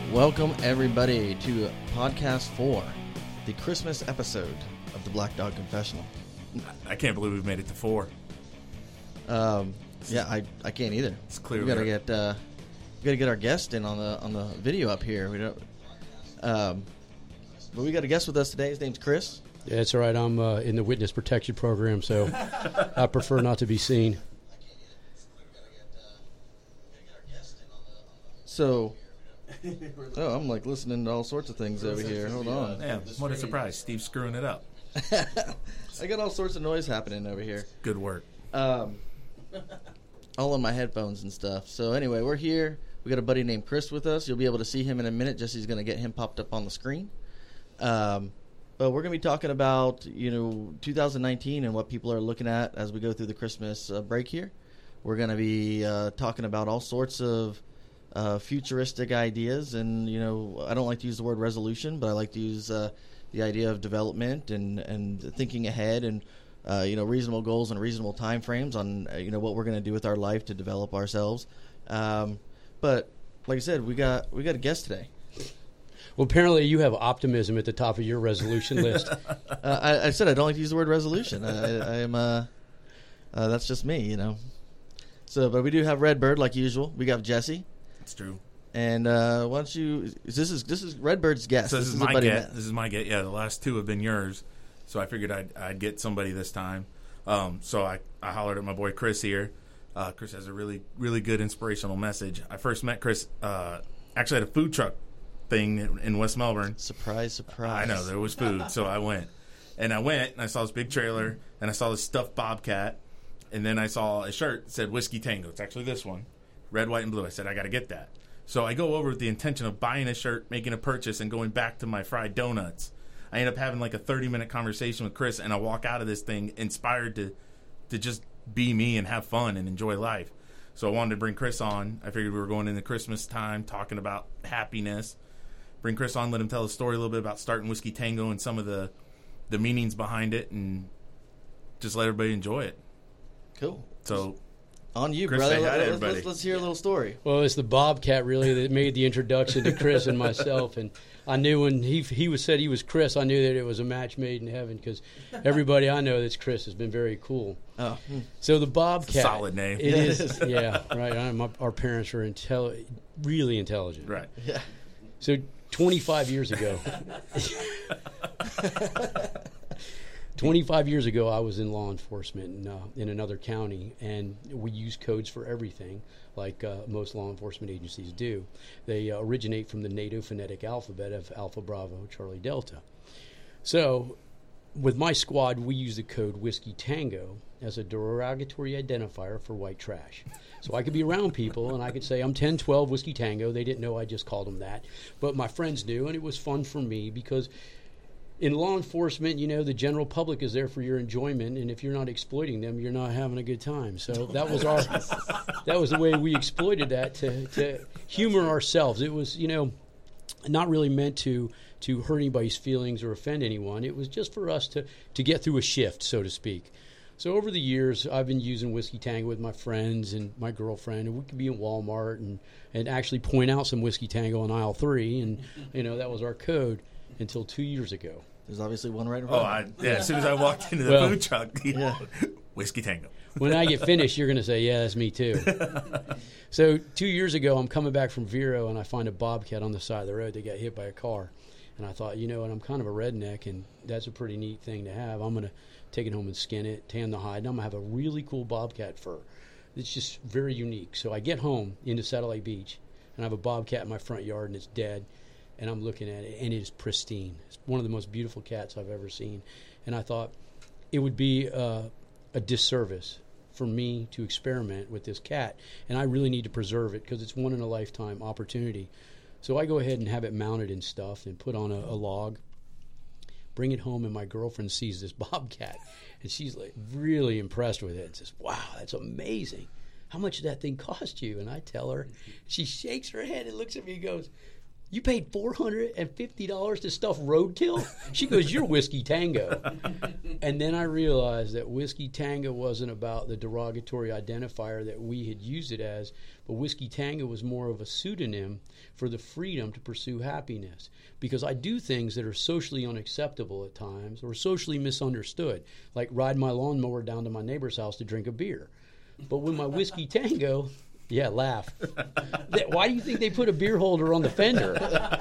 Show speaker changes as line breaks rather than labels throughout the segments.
Welcome, everybody, to Podcast 4, the Christmas episode of the Black Dog Confessional.
I can't believe we've made it to 4.
Yeah, I can't either.
It's clear.
We gotta get our guest in on the video up here. We don't. But we got a guest with us today. His name's Chris.
Yeah, that's all right. I'm in the witness protection program, so I prefer not to be seen.
So, I'm like listening to all sorts of things over here. Hold on.
Yeah, what a surprise. Steve's screwing it up.
I got all sorts of noise happening over here.
Good work.
All on my headphones and stuff. So anyway, we're here. We got a buddy named Chris with us. You'll be able to see him in a minute. Jesse's going to get him popped up on the screen. But we're going to be talking about, 2019 and what people are looking at as we go through the Christmas break here. We're going to be talking about all sorts of futuristic ideas. And, I don't like to use the word resolution, but I like to use the idea of development and thinking ahead and, reasonable goals and reasonable time frames on, what we're going to do with our life to develop ourselves. But like I said, we got a guest today.
Well, apparently you have optimism at the top of your resolution list.
I said I don't like to use the word resolution. I am. That's just me, So, but we do have Redbird like usual. We got Jesse.
That's true.
And why don't you? This is Redbird's guest.
So this is my get. This is my get. Yeah, the last two have been yours. So I figured I'd get somebody this time. So I hollered at my boy Chris here. Chris has a really, really good inspirational message. I first met Chris actually at a food truck thing in West Melbourne.
Surprise, surprise.
I know, there was food, so I went. And I saw this big trailer, and I saw this stuffed bobcat, and then I saw a shirt that said Whiskey Tango. It's actually this one, red, white, and blue. I said, I got to get that. So I go over with the intention of buying a shirt, making a purchase, and going back to my fried donuts. I end up having like a 30-minute conversation with Chris, and I walk out of this thing inspired to just be me and have fun and enjoy life. So I wanted to bring Chris on. I figured we were going into Christmas time, talking about happiness. Bring Chris on, let him tell the story a little bit about starting Whiskey Tango and some of the meanings behind it, and just let everybody enjoy it.
Cool.
So,
on you,
Chris,
brother. Let's hear a little story.
Well, it's the Bobcat really that made the introduction to Chris and myself, and I knew when he said he was Chris, I knew that it was a match made in heaven because everybody I know that's Chris has been very cool.
Oh,
so the Bobcat,
it's a solid name.
It is, yeah, right. Our parents are really intelligent,
right?
Yeah. So 25 years ago. 25 years ago, I was in law enforcement in another county, and we use codes for everything, like most law enforcement agencies do. They originate from the NATO phonetic alphabet of Alpha, Bravo, Charlie, Delta. So with my squad, we use the code Whiskey Tango as a derogatory identifier for white trash. So I could be around people, and I could say, I'm 1012 Whiskey Tango. They didn't know I just called them that. But my friends knew, and it was fun for me because in law enforcement, the general public is there for your enjoyment, and if you're not exploiting them, you're not having a good time. So that was the way we exploited that to humor ourselves. It was, not really meant to hurt anybody's feelings or offend anyone. It was just for us to get through a shift, so to speak. So over the years, I've been using Whiskey Tango with my friends and my girlfriend, and we could be in Walmart and actually point out some Whiskey Tango on aisle 3, and that was our code until 2 years ago.
There's obviously one right in front of me.
As soon as I walked into the food truck, Whiskey Tango.
When I get finished, you're going to say, yeah, that's me too. So 2 years ago, I'm coming back from Vero, and I find a bobcat on the side of the road that got hit by a car. And I thought, what, I'm kind of a redneck, and that's a pretty neat thing to have. I'm going to take it home and skin it, tan the hide, and I'm going to have a really cool bobcat fur. It's just very unique. So I get home into Satellite Beach, and I have a bobcat in my front yard, and it's dead. And I'm looking at it, and it is pristine. It's one of the most beautiful cats I've ever seen. And I thought it would be a disservice for me to experiment with this cat, and I really need to preserve it because it's one-in-a-lifetime opportunity. So I go ahead and have it mounted and stuff and put on a log, bring it home, and my girlfriend sees this bobcat, and she's like really impressed with it and says, wow, that's amazing. How much did that thing cost you? And I tell her. She shakes her head and looks at me and goes, You paid $450 to stuff roadkill? She goes, you're Whiskey Tango. And then I realized that Whiskey Tango wasn't about the derogatory identifier that we had used it as, but Whiskey Tango was more of a pseudonym for the freedom to pursue happiness. Because I do things that are socially unacceptable at times or socially misunderstood, like ride my lawnmower down to my neighbor's house to drink a beer. But with my Whiskey Tango... Yeah, laugh. Why do you think they put a beer holder on the fender?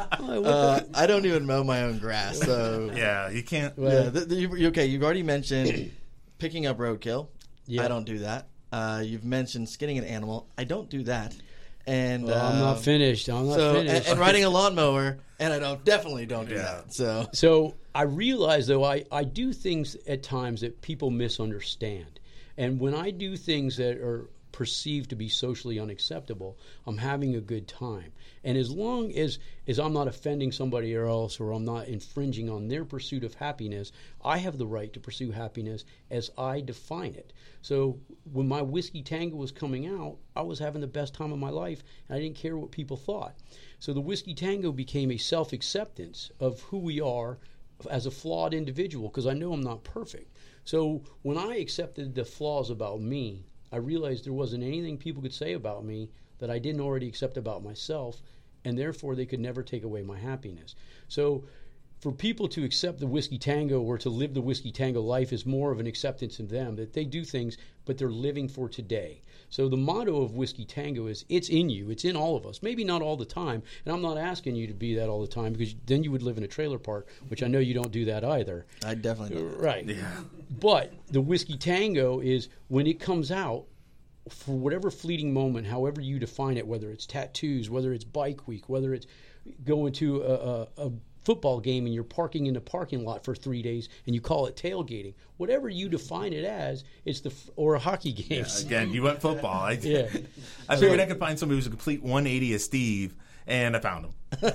I don't even mow my own grass, so
Yeah, you can't.
yeah. Okay, you've already mentioned picking up roadkill.
Yeah.
I don't do that. You've mentioned skinning an animal. I don't do that. And
I'm not finished. I'm not finished.
And riding a lawnmower, and I definitely don't do that.
So I realize, though, I do things at times that people misunderstand. And when I do things that are perceived to be socially unacceptable, I'm having a good time. And as long as I'm not offending somebody else or I'm not infringing on their pursuit of happiness, I have the right to pursue happiness as I define it. So when my Whiskey Tango was coming out, I was having the best time of my life, and I didn't care what people thought. So the Whiskey Tango became a self-acceptance of who we are as a flawed individual, because I know I'm not perfect. So when I accepted the flaws about me, I realized there wasn't anything people could say about me that I didn't already accept about myself, and therefore they could never take away my happiness. So for people to accept the Whiskey Tango or to live the Whiskey Tango life is more of an acceptance in them, that they do things, but they're living for today. So the motto of Whiskey Tango is, it's in you, it's in all of us. Maybe not all the time, and I'm not asking you to be that all the time, because then you would live in a trailer park, which I know you don't do that either.
I definitely don't.
Right.
Yeah.
But the Whiskey Tango is when it comes out, for whatever fleeting moment, however you define it, whether it's tattoos, whether it's bike week, whether it's going to a football game and you're parking in the parking lot for 3 days and you call it tailgating, whatever you define it as, it's or a hockey game.
Yeah, again, you went football. I
figured
I could find somebody who's a complete 180 of Steve, and I found him.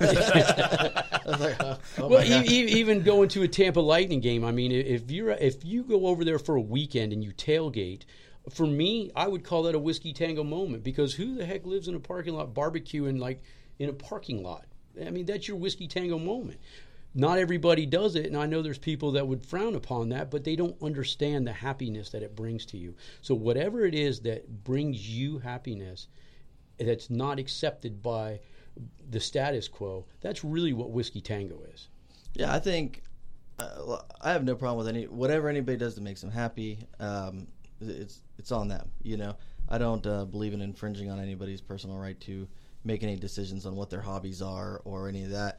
Even going to a Tampa Lightning game, I mean, if you go over there for a weekend and you tailgate, for me, I would call that a Whiskey Tango moment, because who the heck lives in a parking lot barbecuing like in a parking lot? I mean, that's your Whiskey Tango moment. Not everybody does it, and I know there's people that would frown upon that, but they don't understand the happiness that it brings to you. So whatever it is that brings you happiness that's not accepted by the status quo, that's really what Whiskey Tango is.
Yeah, I think I have no problem with whatever anybody does that makes them happy. It's on them, you know. I don't believe in infringing on anybody's personal right to make any decisions on what their hobbies are or any of that.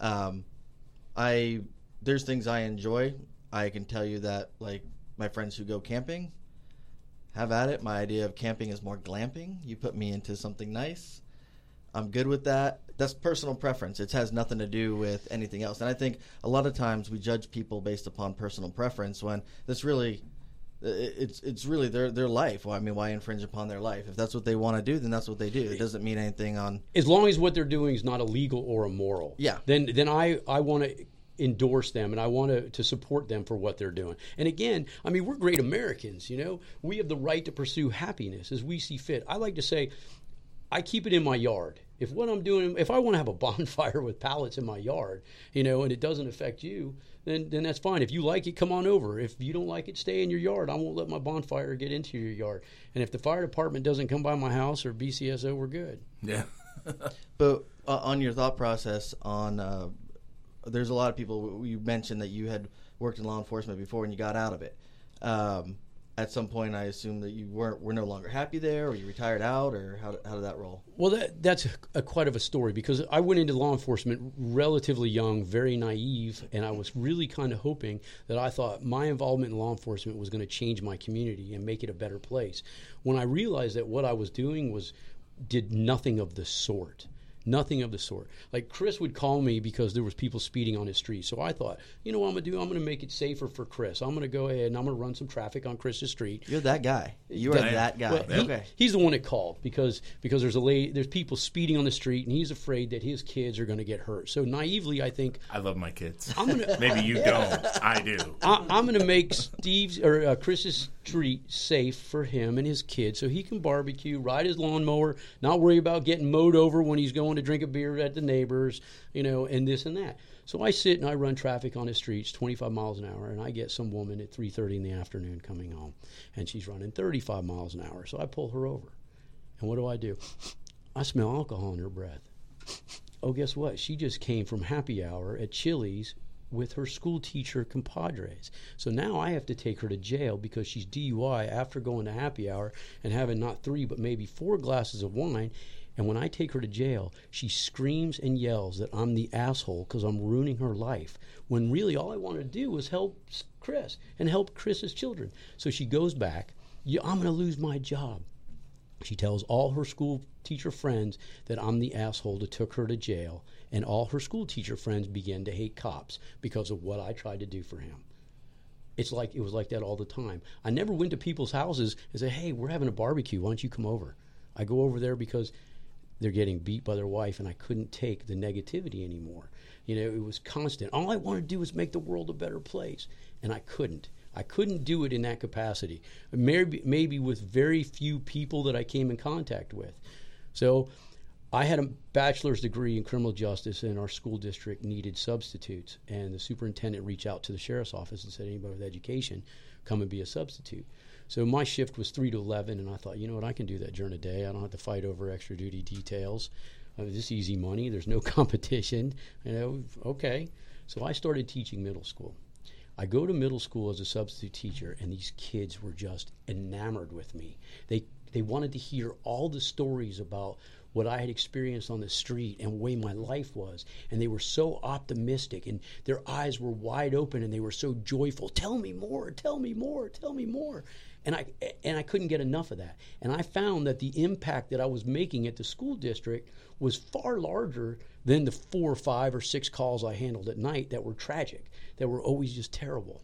There's things I enjoy. I can tell you that, like, my friends who go camping, have at it. My idea of camping is more glamping. You put me into something nice, I'm good with that. That's personal preference. It has nothing to do with anything else. And I think a lot of times we judge people based upon personal preference when this really... It's really their life. Well, I mean, why infringe upon their life? If that's what they want to do, then that's what they do. It doesn't mean anything on...
As long as what they're doing is not illegal or immoral.
Yeah.
Then I want to endorse them, and I want to support them for what they're doing. And again, I mean, we're great Americans, you know. We have the right to pursue happiness as we see fit. I like to say, I keep it in my yard. If what I'm doing, if I want to have a bonfire with pallets in my yard, you know, and it doesn't affect you, then that's fine. If you like it, come on over. If you don't like it, stay in your yard. I won't let my bonfire get into your yard. And if the fire department doesn't come by my house or BCSO, we're good.
Yeah.
But on your thought process on, there's a lot of people, you mentioned that you had worked in law enforcement before and you got out of it. At some point, I assume that you were no longer happy there, or you retired out, or how did that roll?
Well, that's quite of a story, because I went into law enforcement relatively young, very naive, and I was really kind of hoping that I thought my involvement in law enforcement was going to change my community and make it a better place. When I realized that what I was doing did nothing of the sort. Nothing of the sort. Like, Chris would call me because there was people speeding on his street. So I thought, you know what I'm going to do? I'm going to make it safer for Chris. I'm going to go ahead and I'm going to run some traffic on Chris's street.
You're that guy. You are that guy.
Well,
okay.
He's the one that called because there's people speeding on the street, and he's afraid that his kids are going to get hurt. So naively, I think,
I love my kids.
I'm gonna,
Maybe you don't. I do.
I'm going to make Steve's or Chris's street safe for him and his kids so he can barbecue, ride his lawnmower, not worry about getting mowed over when he's going to drink a beer at the neighbors, and this and that. So I sit and I run traffic on the streets 25 miles an hour, and I get some woman at 3:30 in the afternoon coming home, and she's running 35 miles an hour. So I pull her over. And what do? I smell alcohol in her breath. Oh, guess what? She just came from happy hour at Chili's with her school teacher compadres. So now I have to take her to jail because she's DUI after going to happy hour and having not 3 but maybe 4 glasses of wine. And when I take her to jail, she screams and yells that I'm the asshole because I'm ruining her life, when really all I wanted to do was help Chris and help Chris's children. So she goes back. I'm going to lose my job. She tells all her school teacher friends that I'm the asshole that took her to jail, and all her school teacher friends begin to hate cops because of what I tried to do for him. It was like that all the time. I never went to people's houses and said, hey, we're having a barbecue. Why don't you come over? I go over there because they're getting beat by their wife, and I couldn't take the negativity anymore. It was constant. All I wanted to do was make the world a better place, and I couldn't. I couldn't do it in that capacity, maybe with very few people that I came in contact with. So I had a bachelor's degree in criminal justice, and our school district needed substitutes. And the superintendent reached out to the sheriff's office and said, anybody with education, come and be a substitute. So my shift was 3 to 11, and I thought, you know what, I can do that during the day. I don't have to fight over extra duty details. This is easy money. There's no competition. Okay. So I started teaching middle school. I go to middle school as a substitute teacher, and these kids were just enamored with me. They wanted to hear all the stories about what I had experienced on the street and the way my life was. And they were so optimistic, and their eyes were wide open, and they were so joyful. Tell me more, tell me more, tell me more. And I couldn't get enough of that. And I found that the impact that I was making at the school district was far larger than the 4 or 5 or 6 calls I handled at night that were tragic, that were always just terrible.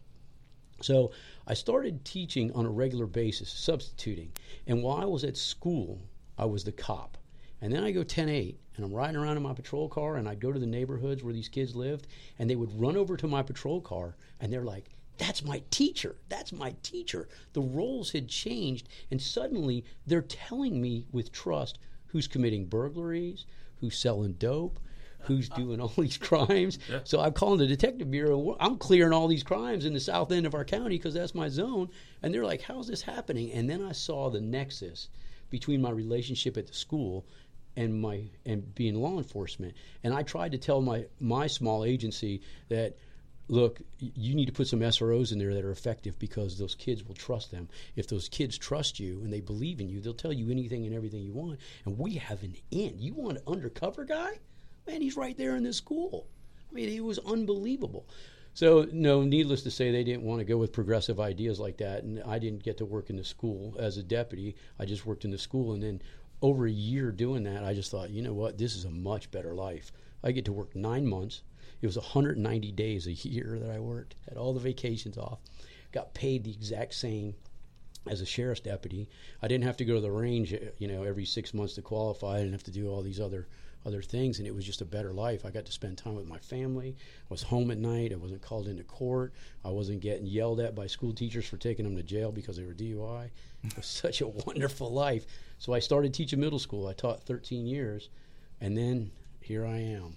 So I started teaching on a regular basis, substituting. And while I was at school, I was the cop. And then I go 10-8, and I'm riding around in my patrol car, and I'd go to the neighborhoods where these kids lived, and they would run over to my patrol car, and they're like, that's my teacher. That's my teacher. The roles had changed, and suddenly they're telling me with trust who's committing burglaries, who's selling dope, who's doing all these crimes. Yeah. So I'm calling the detective bureau. I'm clearing all these crimes in the south end of our county because that's my zone. And they're like, how's this happening? And then I saw the nexus between my relationship at the school and being law enforcement. And I tried to tell my small agency that, look, you need to put some SROs in there that are effective because those kids will trust them. If those kids trust you and they believe in you, they'll tell you anything and everything you want. And we have an in. You want an undercover guy? Man, he's right there in this school. I mean, it was unbelievable. So, no, needless to say, they didn't want to go with progressive ideas like that. And I didn't get to work in the school as a deputy. I just worked in the school. And then over a year doing that, I just thought, you know what, this is a much better life. I get to work 9 months. It was 190 days a year that I worked, had all the vacations off, got paid the exact same as a sheriff's deputy. I didn't have to go to the range, every 6 months to qualify. I didn't have to do all these other things, and it was just a better life. I got to spend time with my family. I was home at night. I wasn't called into court. I wasn't getting yelled at by school teachers for taking them to jail because they were DUI. It was such a wonderful life. So I started teaching middle school. I taught 13 years, and then here I am.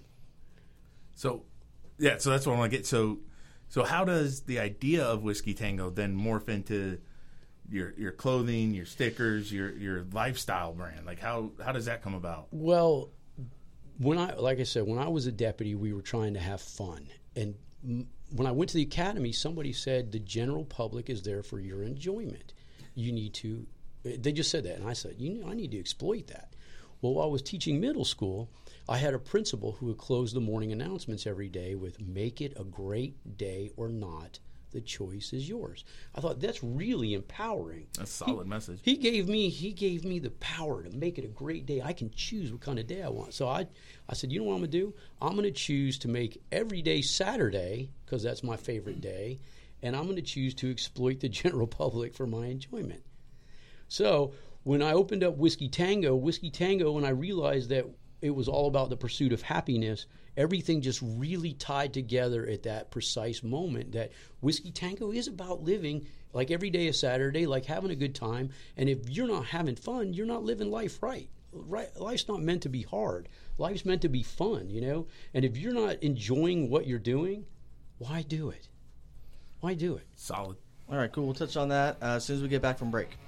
So that's what I want to get. So how does the idea of Whiskey Tango then morph into your clothing, your stickers, your lifestyle brand? Like how does that come about?
Well, like I said, when I was a deputy, we were trying to have fun. And when I went to the academy, somebody said the general public is there for your enjoyment. You need to. They just said that, and I said, I need to exploit that. Well, while I was teaching middle school, I had a principal who would close the morning announcements every day with "Make it a great day or not. The choice is yours." I thought that's really empowering.
That's a solid message.
He gave me the power to make it a great day. I can choose what kind of day I want. So I said, you know what I'm going to do? I'm going to choose to make every day Saturday because that's my favorite day, and I'm going to choose to exploit the general public for my enjoyment. So when I opened up Whiskey Tango, and I realized that it was all about the pursuit of happiness. Everything just really tied together at that precise moment that Whiskey Tango is about living like every day is Saturday, like having a good time. And if you're not having fun, you're not living life right. Life's not meant to be hard. Life's meant to be fun, you know? And if you're not enjoying what you're doing, why do it? Why do it?
Solid.
All right, cool. We'll touch on that as soon as we get back from break.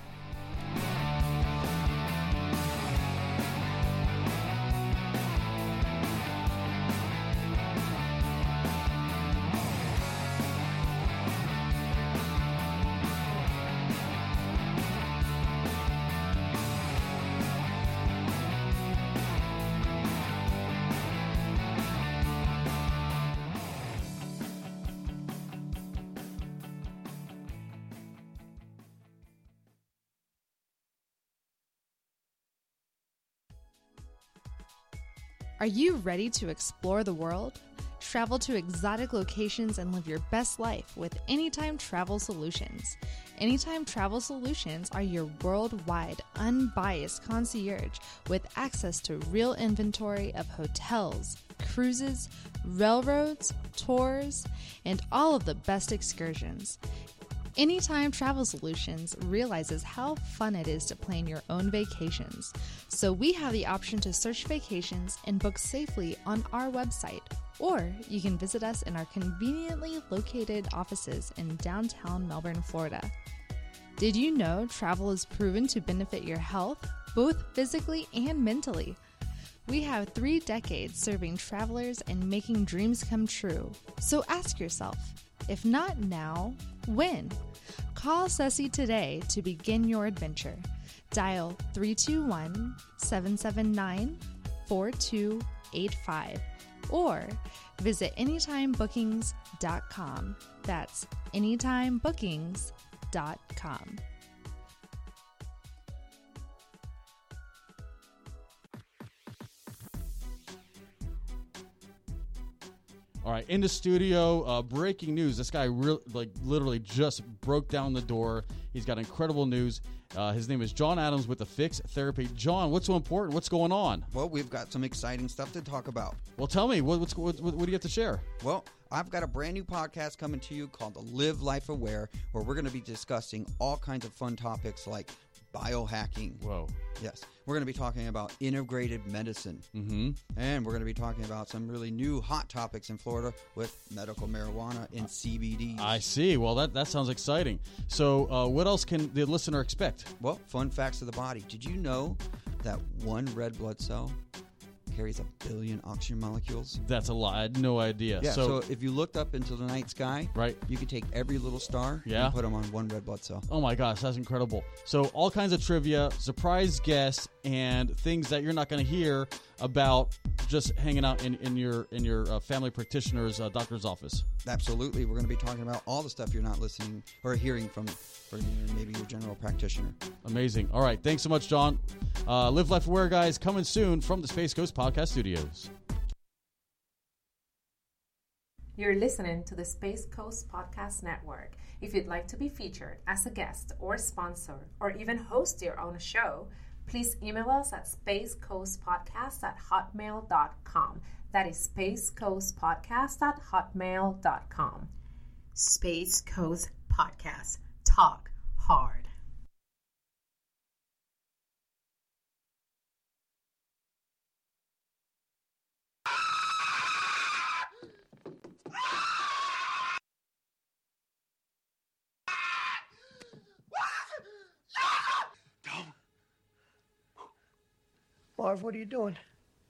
Are you ready to explore the world? Travel to exotic locations and live your best life with Anytime Travel Solutions. Anytime Travel Solutions are your worldwide, unbiased concierge with access to real inventory of hotels, cruises, railroads, tours, and all of the best excursions. Anytime Travel Solutions realizes how fun it is to plan your own vacations. So we have the option to search vacations and book safely on our website, or you can visit us in our conveniently located offices in downtown Melbourne, Florida. Did you know travel is proven to benefit your health, both physically and mentally? We have 3 decades serving travelers and making dreams come true. So ask yourself, if not now, when? Call Ceci today to begin your adventure. Dial 321-779-4285 or visit anytimebookings.com. That's anytimebookings.com.
All right, in the studio, breaking news. This guy literally just broke down the door. He's got incredible news. His name is John Adams with The Fix Therapy. John, what's so important? What's going on?
Well, we've got some exciting stuff to talk about.
Well, tell me, what do you have to share?
Well, I've got a brand new podcast coming to you called the Live Life Aware, where we're going to be discussing all kinds of fun topics like biohacking.
Whoa.
Yes. We're going to be talking about integrated medicine. Mm-hmm. And we're going to be talking about some really new hot topics in Florida with medical marijuana and CBD.
I see. Well, that sounds exciting. So what else can the listener expect?
Well, fun facts of the body. Did you know that one red blood cell carries 1 billion oxygen molecules?
That's a lot. I had no idea.
Yeah, so if you looked up into the night sky,
right,
you could take every little star and put them on one red blood cell.
Oh my gosh, that's incredible. So all kinds of trivia, surprise guests, and things that you're not going to hear about just hanging out in your family practitioner's doctor's office.
Absolutely. We're going to be talking about all the stuff you're not listening or hearing from maybe your general practitioner.
Amazing. All right. Thanks so much, John. Live Life Aware, guys, coming soon from the Space Coast Podcast Studios.
You're listening to the Space Coast Podcast Network. If you'd like to be featured as a guest or sponsor or even host your own show, please email us at spacecoastpodcast@hotmail.com. That is spacecoastpodcast@hotmail.com.
Space Coast Podcast. Talk hard.
Marv, what are you doing?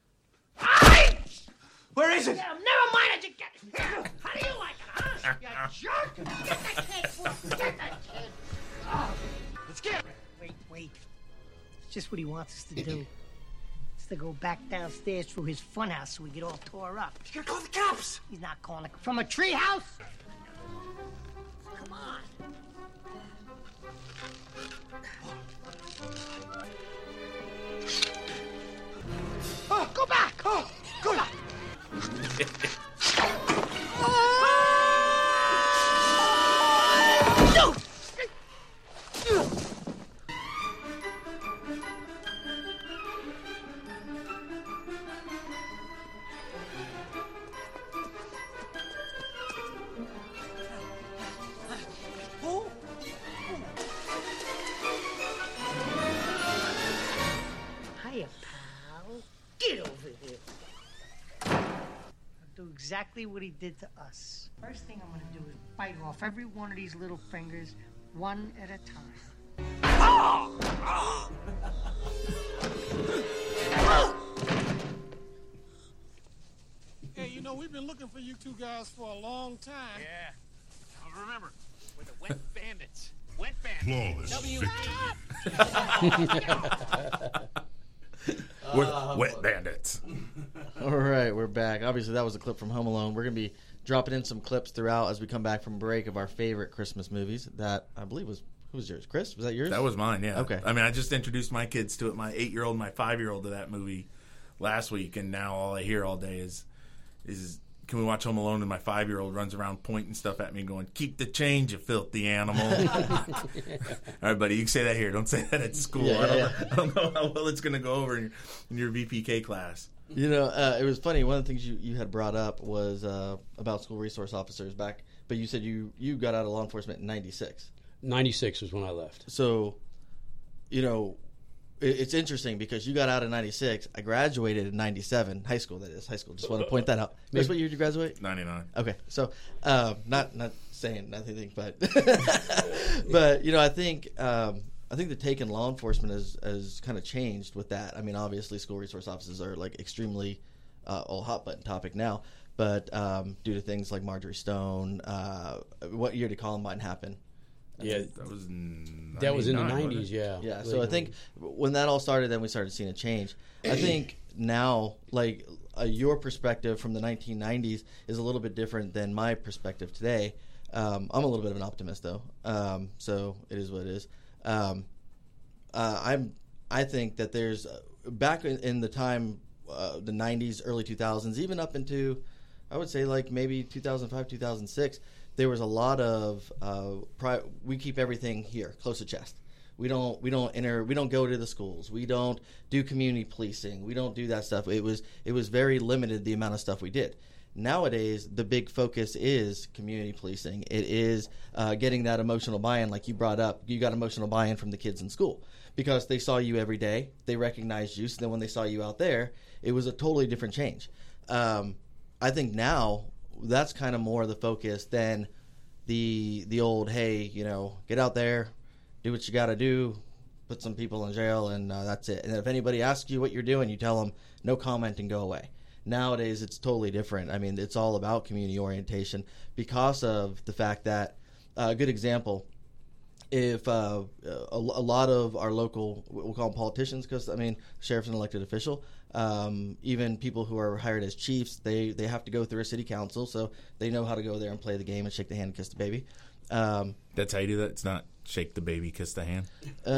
Where is it?
Yeah, never mind it. You get here. How do you like it, huh? You jerk. Get that kid, Wolf. Get that kid. Oh.
Let's get it.
Wait. It's just what he wants us to do. It's to go back downstairs through his funhouse so we get all tore up.
You gotta call the cops.
He's not calling it. From a treehouse? Come on. Oh, go back! Oh, go back! exactly what he did to us. First thing I'm going to do is bite off every one of these little fingers, one at a time.
Hey, you know, we've been looking for you two guys for a long time.
Yeah. Now remember, we're the Wet Bandits. Wet Bandits.
We're Wet Bandits.
All right, we're back. Obviously, that was a clip from Home Alone. We're going to be dropping in some clips throughout as we come back from break of our favorite Christmas movies. That, I believe, was... Who was yours? Chris? Was that yours?
That was mine, yeah.
Okay.
I mean, I just introduced my kids to it, my 8-year-old and my 5-year-old to that movie last week, and now all I hear all day is can we watch Home Alone? And my 5-year-old runs around pointing stuff at me and going, keep the change, you filthy animal. All right, buddy, you can say that here. Don't say that at school.
Yeah,
I don't know how well it's going to go over in your VPK class.
You know, it was funny. One of the things you had brought up was about school resource officers back, but you said you got out of law enforcement in 96.
96 was when I left.
So, you know, it's interesting because you got out in 96. I graduated in 97. High school, that is. High school. Just want to point that out. Chris, what year did you graduate?
99.
Okay. So, not saying nothing, but but, you know, I think the take in law enforcement has kind of changed with that. I mean, obviously, school resource officers are, like, extremely a hot-button topic now. But due to things like Marjorie Stone, what year did Columbine happen?
Yeah,
that was in
the 90s. Yeah,
yeah. So I think when that all started, then we started seeing a change. I think now, like your perspective from the 1990s is a little bit different than my perspective today. I'm a little bit of an optimist, though. So it is what it is. I think that there's back in the time, the 90s, early 2000s, even up into, I would say, like maybe 2005, 2006. There was a lot of we keep everything here close to chest. We don't go to the schools. We don't do community policing. We don't do that stuff. It was very limited the amount of stuff we did. Nowadays, the big focus is community policing. It is getting that emotional buy-in, like you brought up. You got emotional buy-in from the kids in school because they saw you every day. They recognized you. So then when they saw you out there, it was a totally different change. I think now that's kind of more the focus than the old, hey, you know, get out there, do what you got to do, put some people in jail, and that's it. And if anybody asks you what you're doing, you tell them no comment and go away. Nowadays, it's totally different. I mean, it's all about community orientation because of the fact that, a good example, if a lot of our local, we'll call them politicians because, I mean, sheriff's an elected official, even people who are hired as chiefs, they have to go through a city council, so they know how to go there and play the game and shake the hand and kiss the baby.
That's how you do that? It's not shake the baby, kiss the hand?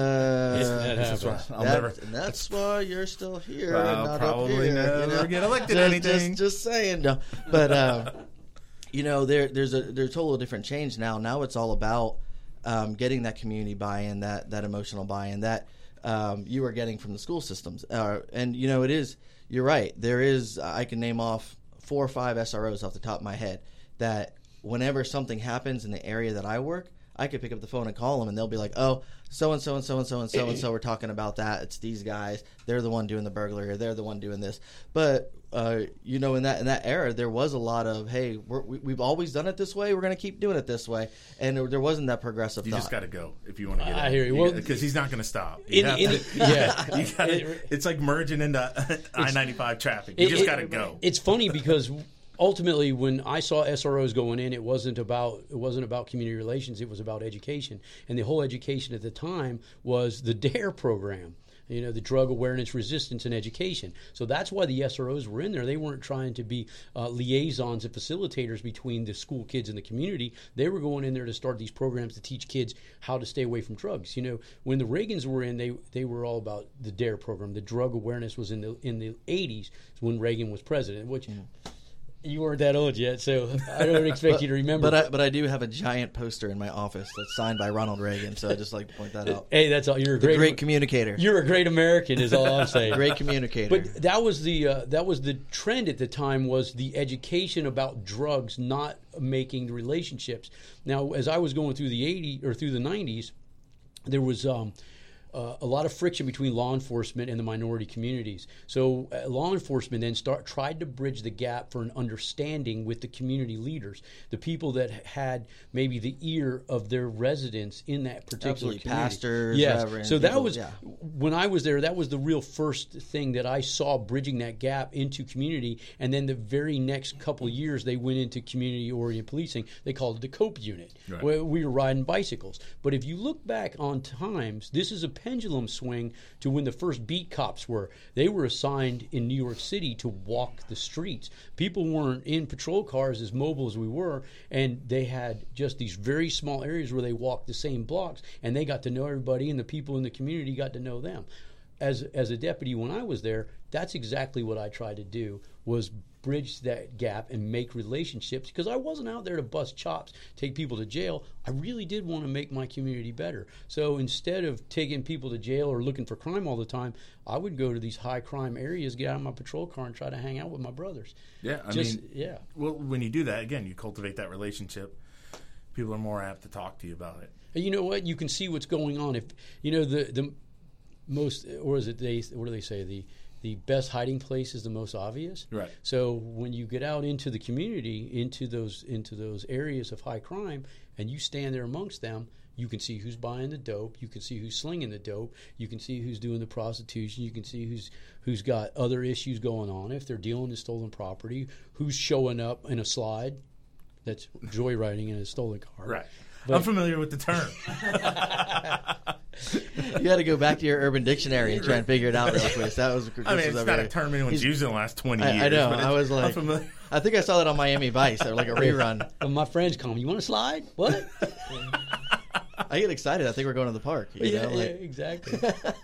That's why you're still here.
I'll
and not
probably
up here,
never
you know?
get elected anything.
Just saying. No. But, you know, there's a total different change now. Now it's all about getting that community buy-in, that emotional buy-in that you are getting from the school systems. And, you know, you're right. There is, I can name off 4 or 5 SROs off the top of my head that whenever something happens in the area that I work, I could pick up the phone and call them, and they'll be like, oh, so-and-so and so-and-so and so-and-so we're talking about that. It's these guys. They're the one doing the burglary, or they're the one doing this. But, you know, in that era, there was a lot of, hey, we've always done it this way. We're going to keep doing it this way. And there wasn't that progressive thought.
You just got to go if you want to get
I hear you.
Because he's not going to stop.
Yeah.
It's like merging into I-95 traffic. You just got to go.
It's funny because ultimately, when I saw SROs going in, it wasn't about community relations. It was about education, and the whole education at the time was the DARE program. You know, the Drug Awareness, Resistance, and Education. So that's why the SROs were in there. They weren't trying to be liaisons and facilitators between the school kids and the community. They were going in there to start these programs to teach kids how to stay away from drugs. You know, when the Reagans were in, they were all about the DARE program. The drug awareness was in the 80s when Reagan was president, which you weren't that old yet, so I don't expect you to remember.
But I do have a giant poster in my office that's signed by Ronald Reagan, so I just like to point that out.
Hey, that's all. You're a
great communicator.
You're a great American, is all I'm saying.
Great communicator.
But that was the trend at the time, was the education about drugs, not making the relationships. Now, as I was going through the 80s or through the 90s, there was a lot of friction between law enforcement and the minority communities. So law enforcement then tried to bridge the gap for an understanding with the community leaders, the people that had maybe the ear of their residents in that particular
Absolutely.
community.
Pastors,
yes.
reverends,
So that
people,
was, when I was there, that was the real first thing that I saw bridging that gap into community. And then the very next couple of years, they went into community-oriented policing. They called it the COPE unit, where we were riding bicycles. But if you look back on times, this is a pendulum swing to when the first beat cops were. They were assigned in New York City to walk the streets. People weren't in patrol cars as mobile as we were, and they had just these very small areas where they walked the same blocks, and they got to know everybody, and the people in the community got to know them. As a deputy, when I was there, that's exactly what I tried to do, was bridge that gap and make relationships, because I wasn't out there to bust chops, take people to jail. I really did want to make my community better. So instead of taking people to jail or looking for crime all the time, I would go to these high crime areas, get out of my patrol car, and try to hang out with my brothers.
Yeah, I mean, well, when you do that, again, you cultivate that relationship. People are more apt to talk to you about it.
And you know what? You can see what's going on. If you know the most, or is it what do they say? The best hiding place is the most obvious.
Right.
So when you get out into the community, into those areas of high crime, and you stand there amongst them, you can see who's buying the dope. You can see who's slinging the dope. You can see who's doing the prostitution. You can see who's got other issues going on. If they're dealing in stolen property, who's showing up in a slide that's joyriding in a stolen car.
Right. But I'm familiar with the term.
You got to go back to your Urban Dictionary and try and figure it out real quick. That was.
I mean, it's not a term anyone's used in the last 20 years.
I know. I was like, I think I saw that on Miami Vice, or like a rerun.
My friends call me, "You want to slide?" What?
I get excited. I think we're going to the park. You know?
Yeah, exactly.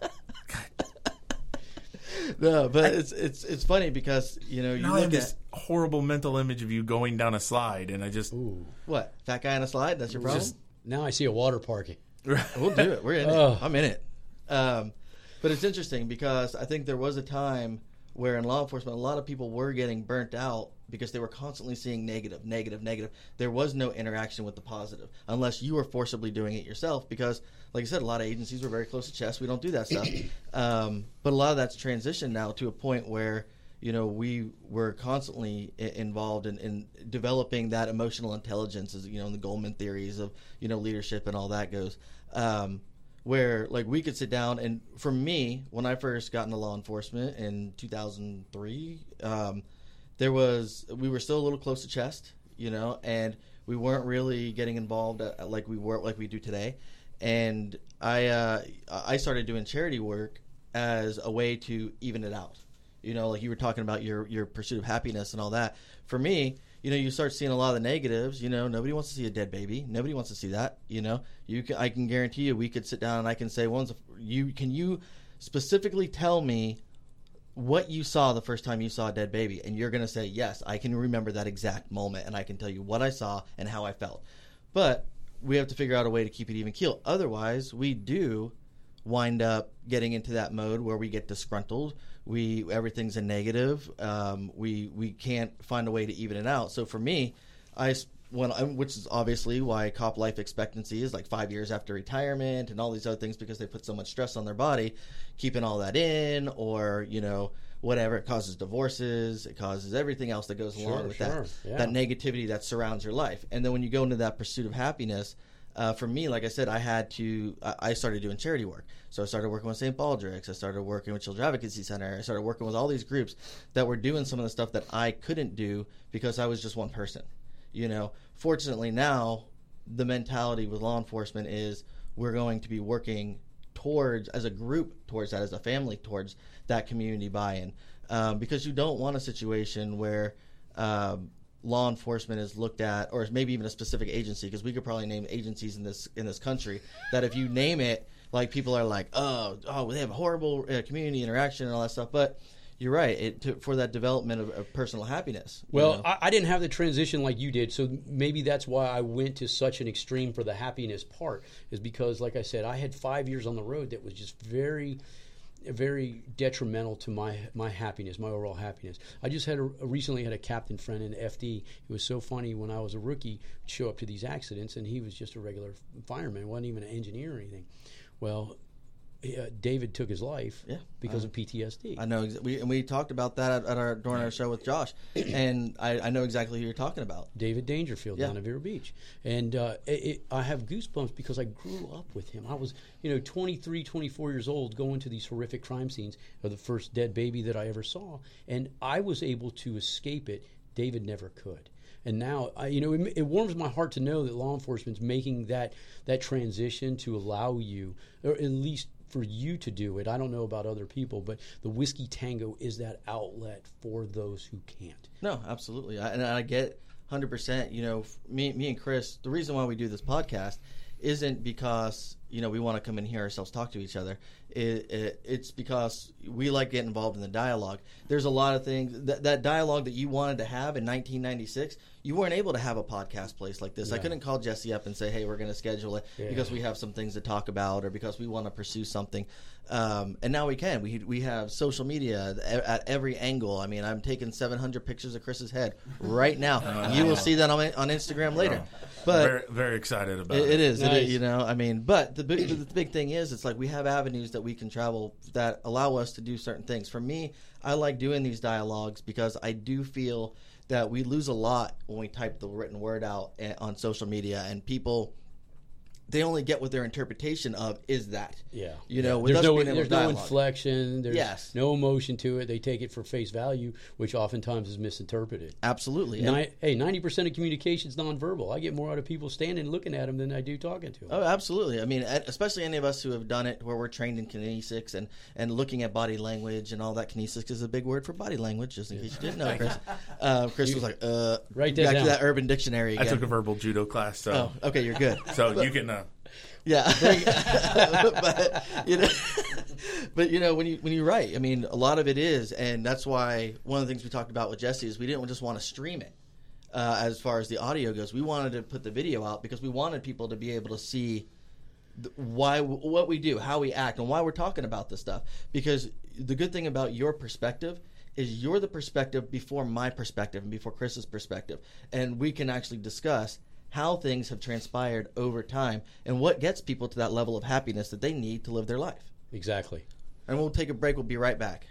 No, but it's funny because you
now I have this horrible mental image of you going down a slide, and I just
what, fat guy on a slide? That's your problem.
Now I see a water parking.
We'll do it. We're in it. I'm in it. But it's interesting because I think there was a time where in law enforcement a lot of people were getting burnt out because they were constantly seeing negative. There was no interaction with the positive unless you were forcibly doing it yourself, because like I said, a lot of agencies were very close to chest. We don't do that stuff. But a lot of that's transitioned now to a point where, you know, we were constantly involved in developing that emotional intelligence, as you know, in the Goldman theories of, you know, leadership and all that goes. Where like we could sit down, and for me, when I first got into law enforcement in 2003, we were still a little close to chest, you know, and we weren't really getting involved like we do today. And I started doing charity work as a way to even it out. You know, like you were talking about your pursuit of happiness and all that. For me, you know, you start seeing a lot of the negatives. You know, nobody wants to see a dead baby. Nobody wants to see that. You know, I can guarantee you, we could sit down and I can say, can you specifically tell me what you saw the first time you saw a dead baby? And you're going to say, yes, I can remember that exact moment, and I can tell you what I saw and how I felt. But we have to figure out a way to keep it even keel. Otherwise, we do wind up getting into that mode where we get disgruntled. Everything's a negative. We can't find a way to even it out. So for me, which is obviously why cop life expectancy is like 5 years after retirement and all these other things, because they put so much stress on their body, keeping all that in, or, you know, whatever. It causes divorces. It causes everything else that goes along with that negativity that surrounds your life. And then when you go into that pursuit of happiness, for me, like I said, I started doing charity work. So I started working with St. Baldrick's. I started working with Children's Advocacy Center. I started working with all these groups that were doing some of the stuff that I couldn't do because I was just one person. You know, fortunately now the mentality with law enforcement is we're going to be working towards, as a group, towards that, as a family, towards that community buy-in. Because you don't want a situation where law enforcement is looked at, or maybe even a specific agency, because we could probably name agencies in this country that if you name it, like people are like, oh, they have a horrible community interaction and all that stuff. But you're right, for that development of personal happiness.
Well, I didn't have the transition like you did, so maybe that's why I went to such an extreme for the happiness part, is because, like I said, I had 5 years on the road that was just very, very detrimental to my happiness, my overall happiness. I just recently had a captain friend in FD. It was so funny, when I was a rookie, I'd show up to these accidents, and he was just a regular fireman, wasn't even an engineer or anything. Well, David took his life because of PTSD.
I know, we talked about that during our show with Josh, and I know exactly who you're talking about.
David Dangerfield down at Vero Beach, and I have goosebumps because I grew up with him. I was 23, 24 years old, going to these horrific crime scenes of the first dead baby that I ever saw, and I was able to escape it. David never could. And now, it warms my heart to know that law enforcement's making that transition to allow you, or at least for you to do it. I don't know about other people, but the Whiskey Tango is that outlet for those who can't.
No, absolutely. And I get 100%. Me and Chris, the reason why we do this podcast isn't because we want to come in here ourselves talk to each other. It's because we like getting involved in the dialogue. There's a lot of things that dialogue that you wanted to have in 1996. You weren't able to have a podcast place like this. I couldn't call Jesse up and say, hey, we're going to schedule it because we have some things to talk about or because we want to pursue something. And now we can. We have social media at every angle. I mean, I'm taking 700 pictures of Chris's head right now. You will see that on Instagram later. But
very, very excited about it.
It is.
Nice.
It is, I mean, but the big thing is, it's like we have avenues that we can travel that allow us to do certain things. For me, I like doing these dialogues because I do feel that we lose a lot when we type the written word out on social media, and people, they only get what their interpretation of is that.
Yeah.
With
there's no inflection. There's no emotion to it. They take it for face value, which oftentimes is misinterpreted.
Absolutely.
90% of communication is nonverbal. I get more out of people standing and looking at them than I do talking to them.
Oh, absolutely. I mean, especially any of us who have done it where we're trained in kinesics and looking at body language and all that. Kinesics is a big word for body language, just in case you didn't know, Chris. Chris was like,
write that
back
down.
to that Urban Dictionary again.
I took a verbal judo class, so.
Oh, okay, you're good.
So you can...
Yeah, but when you write, I mean, a lot of it is, and that's why one of the things we talked about with Jesse is we didn't just want to stream it. As far as the audio goes, we wanted to put the video out because we wanted people to be able to see what we do, how we act, and why we're talking about this stuff. Because the good thing about your perspective is you're the perspective before my perspective and before Chris's perspective, and we can actually discuss how things have transpired over time and what gets people to that level of happiness that they need to live their life.
Exactly.
And we'll take a break. We'll be right back.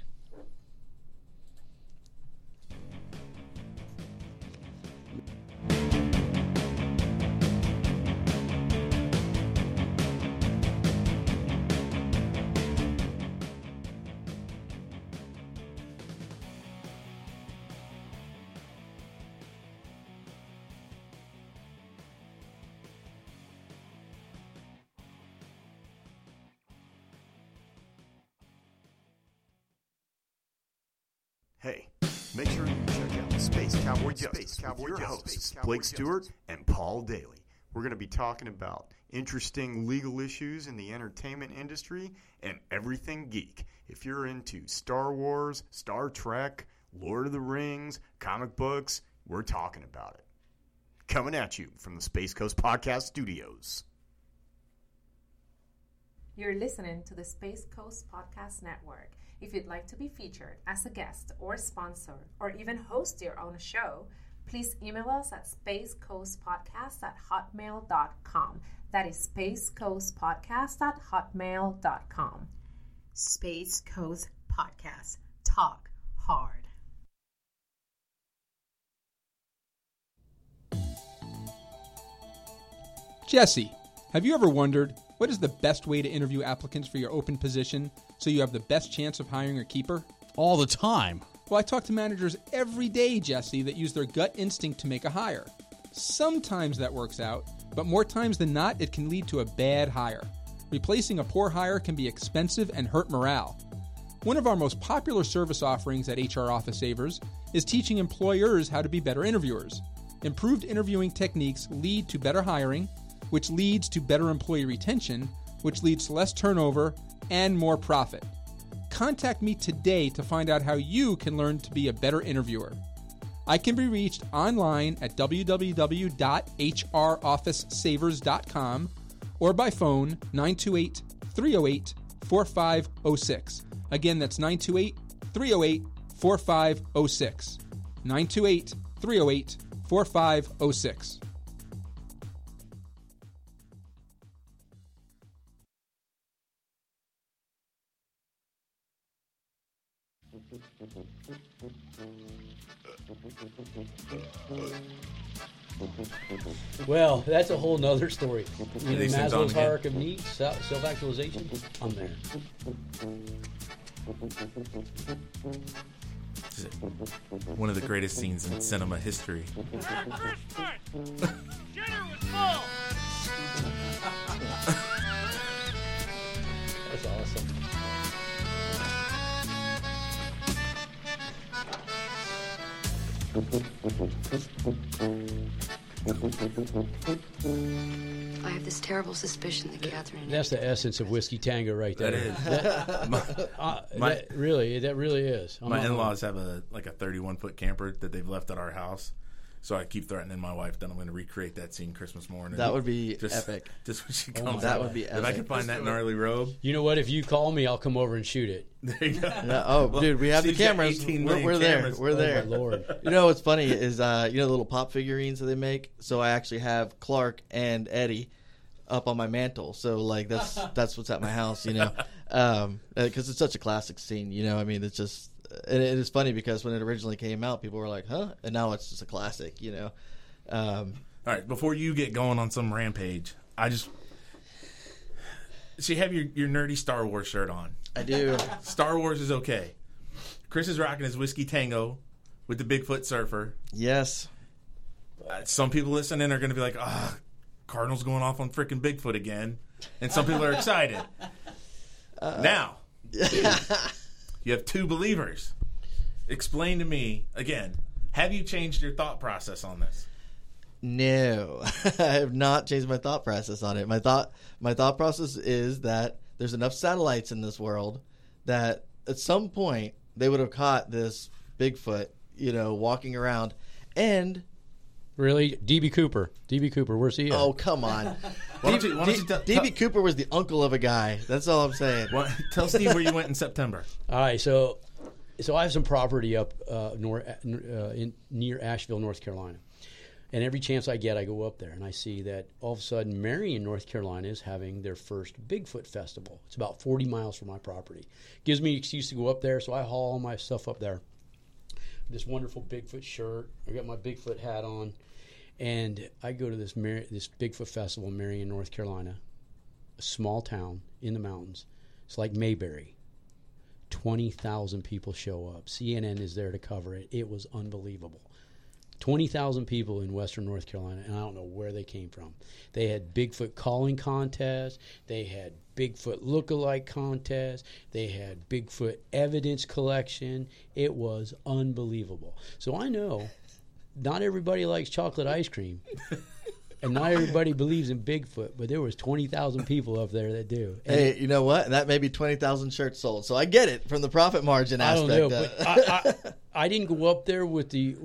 Hey, make sure you check out Space Cowboy Justice with your hosts, Blake Stewart and Paul Daly. We're going to be talking about interesting legal issues in the entertainment industry and everything geek. If you're into Star Wars, Star Trek, Lord of the Rings, comic books, we're talking about it. Coming at you from the Space Coast Podcast Studios.
You're listening to the Space Coast Podcast Network. If you'd like to be featured as a guest or sponsor or even host your own show, please email us at spacecoastpodcast@hotmail.com. That is spacecoastpodcast@hotmail.com.
Space Coast Podcast. Talk hard.
Jesse, have you ever wondered what is the best way to interview applicants for your open position so you have the best chance of hiring a keeper?
All the time.
Well, I talk to managers every day, Jesse, that use their gut instinct to make a hire. Sometimes that works out, but more times than not, it can lead to a bad hire. Replacing a poor hire can be expensive and hurt morale. One of our most popular service offerings at HR Office Savers is teaching employers how to be better interviewers. Improved interviewing techniques lead to better hiring, which leads to better employee retention, which leads to less turnover and more profit. Contact me today to find out how you can learn to be a better interviewer. I can be reached online at www.hrofficesavers.com or by phone 928-308-4506. Again, that's 928-308-4506. 928-308-4506.
Well, that's a whole nother story. You know,
These things on
Maslow's
again?
hierarchy of needs, self-actualization. I'm there.
This is one of the greatest scenes in cinema history.
Dinner was full.
That's awesome.
I have this terrible suspicion that Catherine.
That's the essence of Whiskey Tango right there.
That is.
That really is. I'm
My
not-
in-laws have a 31-foot camper that they've left at our house. So I keep threatening my wife that I'm going to recreate that scene Christmas morning.
That would be epic.
Just when she
Oh
comes
my
out.
That would be
If I
epic.
can find that gnarly robe.
You know what? If you call me, I'll come over and shoot it.
There you go.
Yeah, oh,
Well,
dude, we have the
she's got
cameras.
18
We're
million
there.
cameras.
We're there.
Oh, my Lord.
You know what's funny is you know the little pop figurines that they make. So I actually have Clark and Eddie up on my mantle. So like that's what's at my house. You know, because it's such a classic scene. You know, I mean, it's just it is funny because when it originally came out, people were like, "Huh," and now it's just a classic. You know.
All right, before you get going on some rampage, so you have your nerdy Star Wars shirt on.
I do.
Star Wars is okay. Chris is rocking his Whiskey Tango with the Bigfoot Surfer.
Yes.
Some people listening are going to be like, Cardinals going off on freaking Bigfoot again. And some people are excited. Now, you have two believers. Explain to me, again, have you changed your thought process on this?
No, I have not changed my thought process on it. My thought process is that there's enough satellites in this world that at some point they would have caught this Bigfoot, you know, walking around. And
Really, DB Cooper, where's he at?
oh, come on,
Why don't you
DB Cooper was the uncle of a guy. That's all I'm saying.
Tell Steve where you went in September.
All right, so I have some property up near Asheville, North Carolina. And every chance I get, I go up there, and I see that all of a sudden Marion, North Carolina is having their first Bigfoot Festival. It's about 40 miles from my property. Gives me an excuse to go up there, so I haul all my stuff up there. This wonderful Bigfoot shirt. I got my Bigfoot hat on. And I go to this Bigfoot Festival in Marion, North Carolina, a small town in the mountains. It's like Mayberry. 20,000 people show up. CNN is there to cover it. It was unbelievable. 20,000 people in western North Carolina, and I don't know where they came from. They had Bigfoot calling contests. They had Bigfoot look-alike contests. They had Bigfoot evidence collection. It was unbelievable. So I know not everybody likes chocolate ice cream, and not everybody believes in Bigfoot, but there was 20,000 people up there that do. And
Hey, you know what? That may be 20,000 shirts sold. So I get it from the profit margin
I
aspect.
don't know, but I didn't go up there with the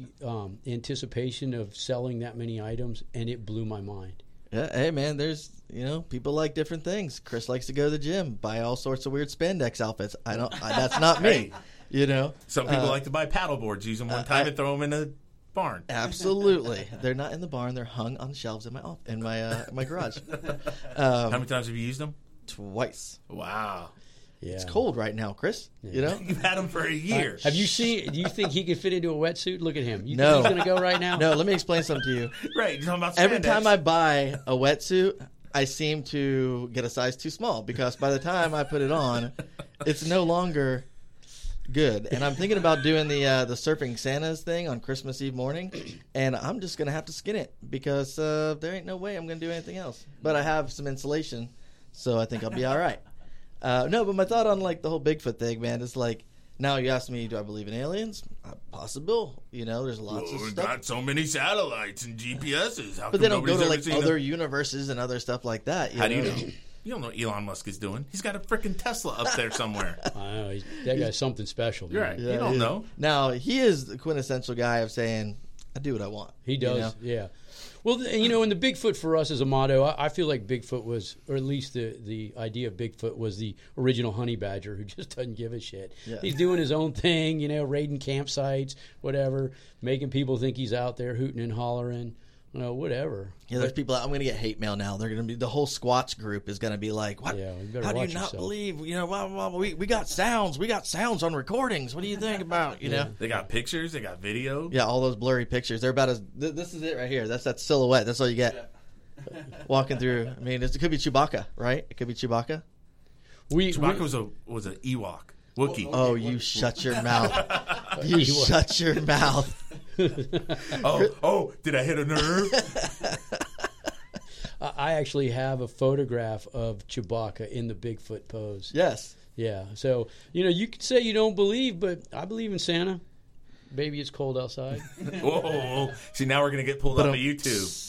anticipation of selling that many items, and it blew my mind.
Yeah, hey man, there's people like different things. Chris likes to go to the gym, buy all sorts of weird spandex outfits. That's not me. You know,
Some people like to buy paddle boards, use them one time, and throw them in a barn.
Absolutely, they're not in the barn. They're hung on shelves in my garage.
How many times have you used them?
Twice.
Wow.
Yeah.
It's cold right now, Chris. You know,
You've had them for a year.
Have you seen? Do you think he could fit into a wetsuit? Look at him. You
No.
think he's going to go right now?
No, let me explain something to you.
Right, you're talking about
Every
spandex.
time I buy a wetsuit, I seem to get a size too small because by the time I put it on, it's no longer good. And I'm thinking about doing the surfing Santas thing on Christmas Eve morning, and I'm just gonna have to skin it because there ain't no way I'm gonna do anything else. But I have some insulation, so I think I'll be all right. No, but my thought on like the whole Bigfoot thing, man, is like, now you ask me, do I believe in aliens? Possible. You know, there's lots of
We've
stuff.
got so many satoites and GPSs. How
But
come
they don't go
nobody's
to
ever
like
seen
other
them?
universes and other stuff like that.
How do you know? You don't know what Elon Musk is doing. He's got a freaking Tesla up there somewhere.
I know. That guy's something special.
You're
man.
right. You don't know.
Now, he is the quintessential guy of saying, I do what I want.
He does,
you know?
yeah. Well, and the Bigfoot for us as a motto, I feel like Bigfoot was, or at least the idea of Bigfoot was the original honey badger who just doesn't give a shit.
Yeah.
He's doing his own thing, raiding campsites, whatever, making people think he's out there hooting and hollering. No, whatever.
Yeah, there's people. I'm going to get hate mail now. They're going to be the whole Squatch group is going to be like, "What?
Yeah, you better
How do you
watch
not
yourself.
believe? You know, blah, blah, blah, we got sounds. We got sounds on recordings. What do you think about? You know,
They got pictures. They got video.
yeah, all those blurry pictures. They're about as. This is it right here. That's that silhouette. That's all you get. Walking through. I mean, it could be Chewbacca, right? It could be Chewbacca.
Chewbacca was an Ewok. Wookiee.
Oh, you shut your mouth. You shut your mouth.
Oh, did I hit a nerve?
I actually have a photograph of Chewbacca in the Bigfoot pose.
Yes.
Yeah. So, you could say you don't believe, but I believe in Santa. Baby, it's cold outside.
Whoa. See, now we're going to get pulled off of YouTube.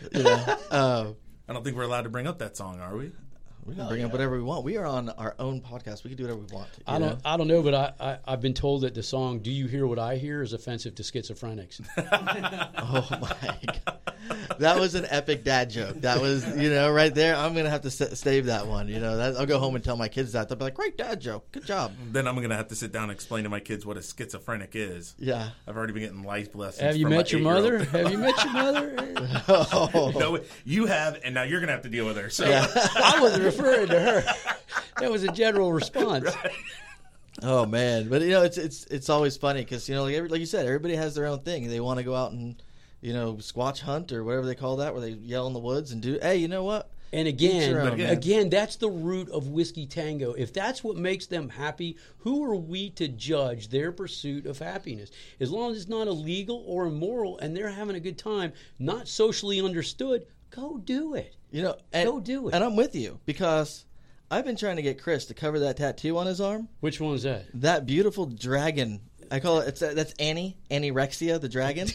I don't think we're allowed to bring up that song, are we?
We can bring up whatever we want. We are on our own podcast. We can do whatever we want.
I don't know, but I've been told that the song "Do You Hear What I Hear" is offensive to schizophrenics.
Oh my God. That was an epic dad joke. That was, right there. I'm going to have to save that one. I'll go home and tell my kids that. They'll be like, great dad joke. Good job.
Then I'm going to have to sit down and explain to my kids what a schizophrenic is.
Yeah.
I've already been getting life lessons.
Have you met your mother? Have you met your mother?
Oh.
No, you have, and now you're going to have to deal with her. So.
Yeah. I wasn't referring to her. That was a general response.
Right.
Oh, man. But, it's always funny because, like you said, everybody has their own thing. They want to go out and squatch hunt or whatever they call that, where they yell in the woods and do, hey, you know what?
And again, that's the root of Whiskey Tango. If that's what makes them happy, who are we to judge their pursuit of happiness? As long as it's not illegal or immoral and they're having a good time, not socially understood, go do it. Go do it.
And I'm with you because I've been trying to get Chris to cover that tattoo on his arm.
Which one is that?
That beautiful dragon. I call it. That's Annie-rexia, the dragon.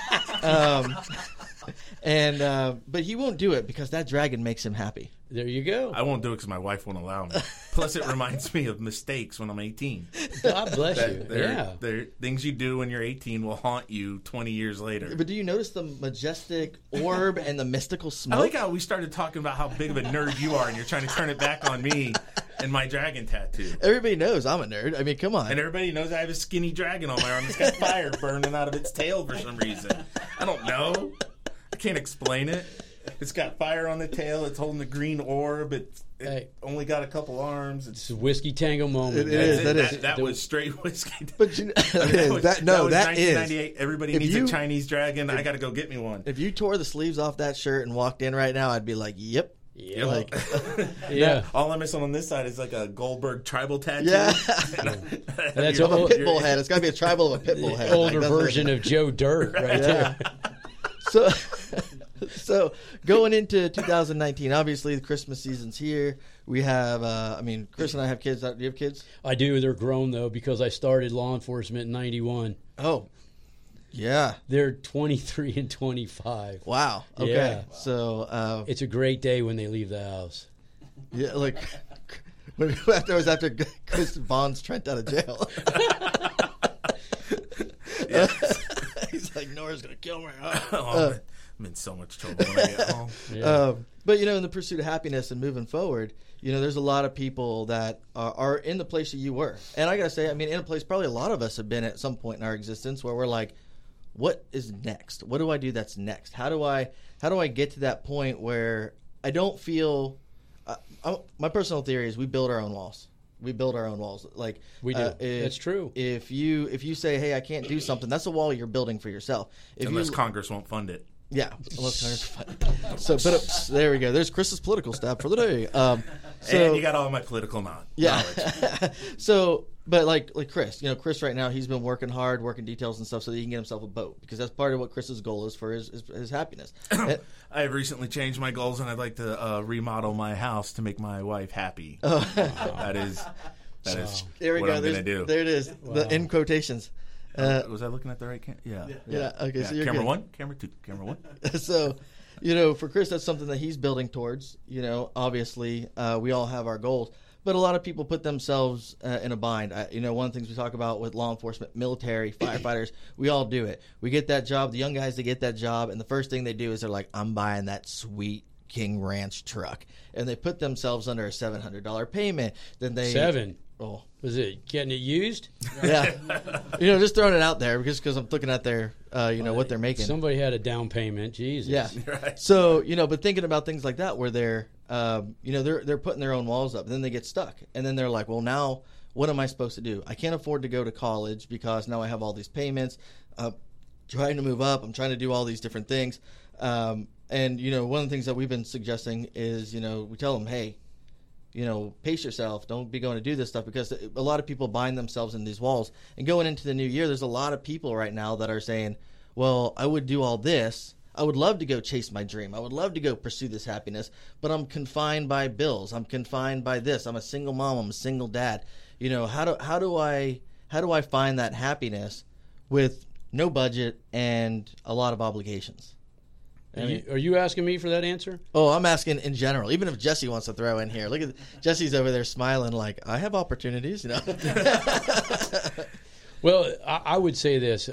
But he won't do it because that dragon makes him happy.
There you go.
I won't do it because my wife won't allow me. Plus, it reminds me of mistakes when I'm 18.
God bless you.
Yeah. Things you do when you're 18 will haunt you 20 years later.
But do you notice the majestic orb and the mystical smoke?
I like how we started talking about how big of a nerd you are, and you're trying to turn it back on me and my dragon tattoo.
Everybody knows I'm a nerd. I mean, come on.
And everybody knows I have a skinny dragon on my arm that's got fire burning out of its tail for some reason. I don't know. I can't explain it. It's got fire on the tail. It's holding the green orb. It only got a couple arms.
It's a Whiskey Tango moment.
That was straight whiskey.
But
that was 1998.
is.
Everybody needs a Chinese dragon. I got to go get me one.
If you tore the sleeves off that shirt and walked in right now, I'd be like, yep.
Yeah.
Like,
yeah.
All I'm missing on this side is like a Goldberg tribal tattoo.
Yeah.
That's
a pit bull head. It's got to be a tribal of a pit bull head.
Older version of Joe Dirt right there.
So going into 2019, obviously the Christmas season's here. We have, Chris and I have kids. Do you have kids?
I do. They're grown, though, because I started law enforcement in 91.
Oh, yeah.
They're 23 and 25.
Wow. Okay.
Yeah.
So
it's a great day when they leave the house.
Yeah, like after Chris bonds Trent out of jail. He's like, Nora's going to kill me.
I'm in so much trouble when I get home.
Yeah. But, in the pursuit of happiness and moving forward, there's a lot of people that are in the place that you were. And I got to say, in a place probably a lot of us have been at some point in our existence where we're like, what is next? What do I do that's next? How do I get to that point where I don't feel my personal theory is we build our own walls. We build our own walls. Like
we do. That's true.
If you say, hey, I can't do something, that's a wall you're building for yourself.
Unless Congress won't fund it.
Yeah, unless Congress. So, there we go. There's Chris's political stab for the day.
And you got all my political knowledge.
Yeah. But like Chris, Chris right now he's been working hard, working details and stuff so that he can get himself a boat because that's part of what Chris's goal is for his happiness.
I have recently changed my goals and I'd like to remodel my house to make my wife happy.
Oh.
That is
there we
what
go.
I'm going to do.
There it is. Wow. The in quotations.
Was I looking at the right camera?
Yeah. Okay.
Yeah.
So you're
camera
good.
1, camera 2, camera 1.
So, for Chris, that's something that he's building towards. Obviously, we all have our goals, but a lot of people put themselves in a bind. One of the things we talk about with law enforcement, military, firefighters, we all do it. We get that job. The young guys, they get that job, and the first thing they do is they're like, "I'm buying that sweet King Ranch truck," and they put themselves under a $700 payment. Then they Oh,
was it getting it used?
Yeah, just throwing it out there because I'm looking at their what they're making.
Somebody had a down payment. Jesus.
Yeah.
Right.
So but thinking about things like that where they're they're putting their own walls up, and then they get stuck, and then they're like, well, now what am I supposed to do? I can't afford to go to college because now I have all these payments. Trying to move up, I'm trying to do all these different things, and one of the things that we've been suggesting is we tell them, hey, pace yourself. Don't be going to do this stuff, because a lot of people bind themselves in these walls. And going into the new year, there's a lot of people right now that are saying, well, I would do all this. I would love to go chase my dream. I would love to go pursue this happiness, but I'm confined by bills. I'm confined by this. I'm a single mom. I'm a single dad. How do I find that happiness with no budget and a lot of obligations?
Are you asking me for that answer?
Oh, I'm asking in general. Even if Jesse wants to throw in here, look at Jesse's over there smiling like, I have opportunities.
Well, I would say this: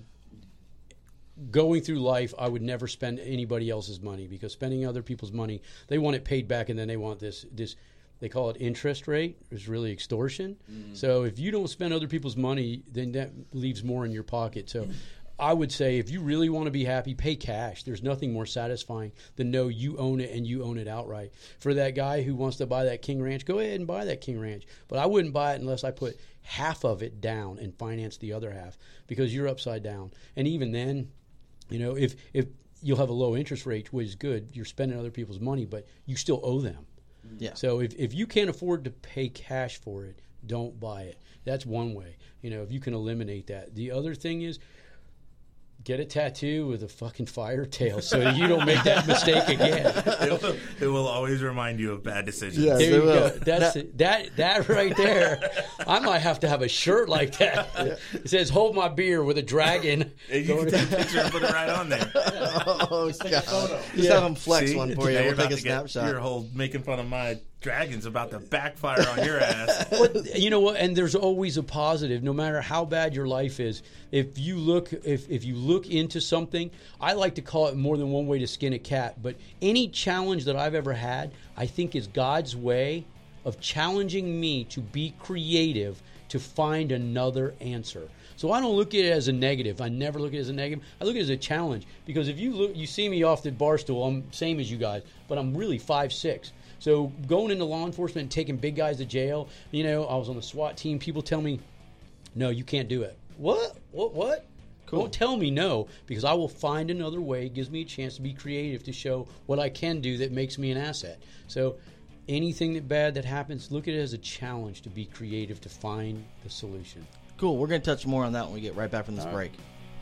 going through life, I would never spend anybody else's money, because spending other people's money, they want it paid back, and then they want this. They call it interest rate. It's really extortion. So if you don't spend other people's money, then that leaves more in your pocket. So I would say, if you really want to be happy, pay cash. There's nothing more satisfying than know you own it and you own it outright. For that guy who wants to buy that King Ranch, go ahead and buy that King Ranch. But I wouldn't buy it unless I put half of it down and finance the other half, because you're upside down. And even then, if you'll have a low interest rate, which is good, you're spending other people's money, but you still owe them.
Yeah.
So if you can't afford to pay cash for it, don't buy it. That's one way. If you can eliminate that. The other thing is, get a tattoo with a fucking fire tail so you don't make that mistake again.
It will always remind you of bad decisions.
Yes,
there you
will.
go. That's it. That right there. I might have to have a shirt like that. It says "Hold my beer" with a dragon.
You can take a picture and put it right on there.
Oh, God. Just have them flex one for you.
Now
We'll
you're
take
about
a
to
snapshot.
Your whole making fun of my dragon's about to backfire on your ass.
But you know what? And there's always a positive, no matter how bad your life is. If you look into something, I like to call it more than one way to skin a cat. But any challenge that I've ever had, I think is God's way of challenging me to be creative, to find another answer. So I don't look at it as a negative. I never look at it as a negative. I look at it as a challenge, because if you see me off the bar stool, I'm same as you guys, but I'm really 5'6". So going into law enforcement and taking big guys to jail, I was on the SWAT team. People tell me, no, you can't do it. What? Cool. Don't tell me no, because I will find another way. It gives me a chance to be creative, to show what I can do that makes me an asset. So anything bad that happens, look at it as a challenge to be creative, to find the solution.
Cool. We're going to touch more on that when we get right back from this break.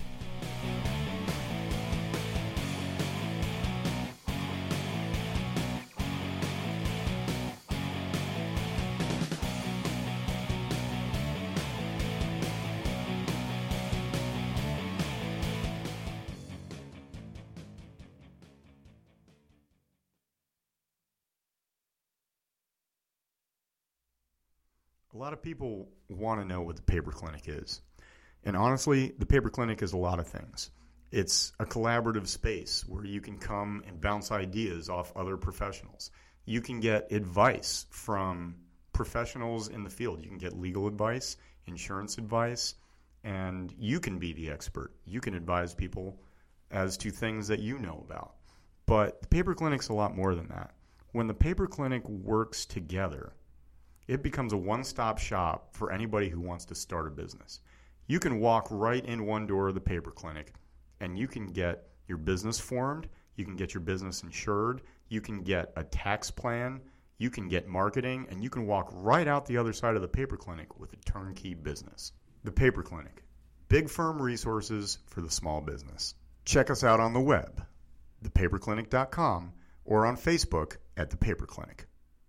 A lot of people want to know what the Paper Clinic is. And honestly, the Paper Clinic is a lot of things. It's a collaborative space where you can come and bounce ideas off other professionals. You can get advice from professionals in the field. You can get legal advice, insurance advice, and you can be the expert. You can advise people as to things that you know about. But the Paper Clinic's a lot more than that. When the Paper Clinic works together, it becomes a one-stop shop for anybody who wants to start a business. You can walk right in one door of the Paper Clinic, and you can get your business formed, you can get your business insured, you can get a tax plan, you can get marketing, and you can walk right out the other side of the Paper Clinic with a turnkey business. The Paper Clinic. Big firm resources for the small business. Check us out on the web, thepaperclinic.com, or on Facebook at The Paper Clinic.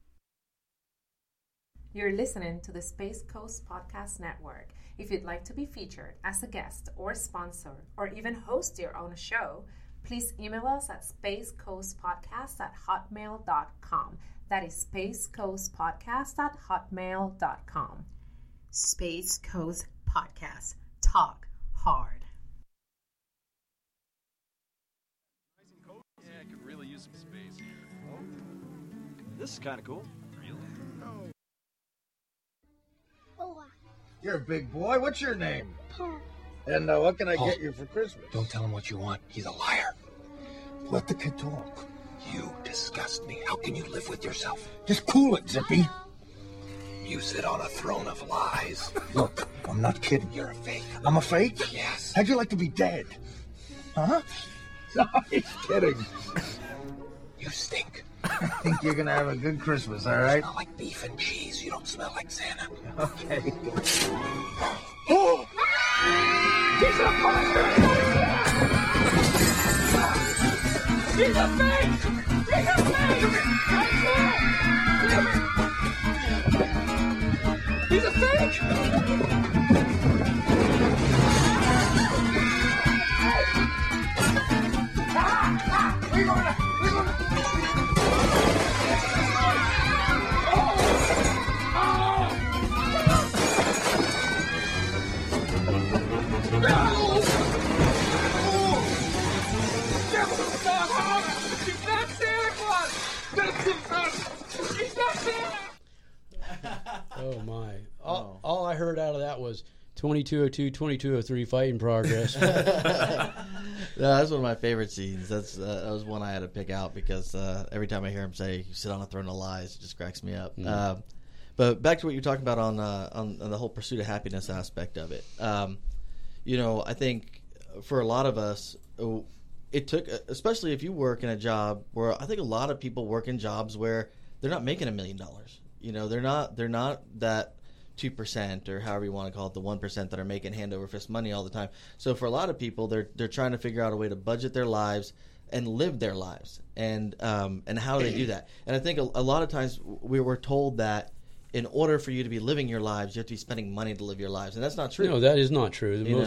You're listening to the Space Coast Podcast Network. If you'd like to be featured as a guest or sponsor, or even host your own show, please email us at spacecoastpodcast@hotmail.com. That is spacecoastpodcast@hotmail.com.
Space Coast Podcast. Talk hard.
Yeah, I could really use some space here. Oh, this is kind of cool. Really?
You're a big boy. What's your name?
Paul.
And what can I
Paul.
get you for Christmas?
Don't tell him what you want. He's a liar.
Let the kid talk.
You disgust me. How can you live with yourself?
Just cool it, Zippy.
You sit on a throne of lies.
Look, I'm not kidding.
You're a fake.
I'm a fake?
Yes.
How'd you like to be dead? Huh? No, he's kidding.
You stink.
I think you're gonna have a good Christmas, all
You
right?
smell like beef and cheese. You don't smell like Santa.
Okay.
Oh! He's a monster! He's a fake! He's a fake! He's a fake! We're gonna... He's not Santa Claus! He's not Santa!
Oh my! All I heard out of that was 2202, 2203, fight in progress.
No, that's one of my favorite scenes. That was one I had to pick out because every time I hear him say "You sit on a throne of lies," it just cracks me up. But back to what you're talking about on the whole pursuit of happiness aspect of it. I think for a lot of us, it took, especially if you work in a job where I think a lot of people work in jobs where they're not making $1 million. They're not that 2% or however you want to call it, the 1% that are making hand over fist money all the time. So for a lot of people, they're trying to figure out a way to budget their lives and live their lives, and how do they do that? And I think a lot of times we were told that in order for you to be living your lives, you have to be spending money to live your lives, and that's not true.
No, that is not true.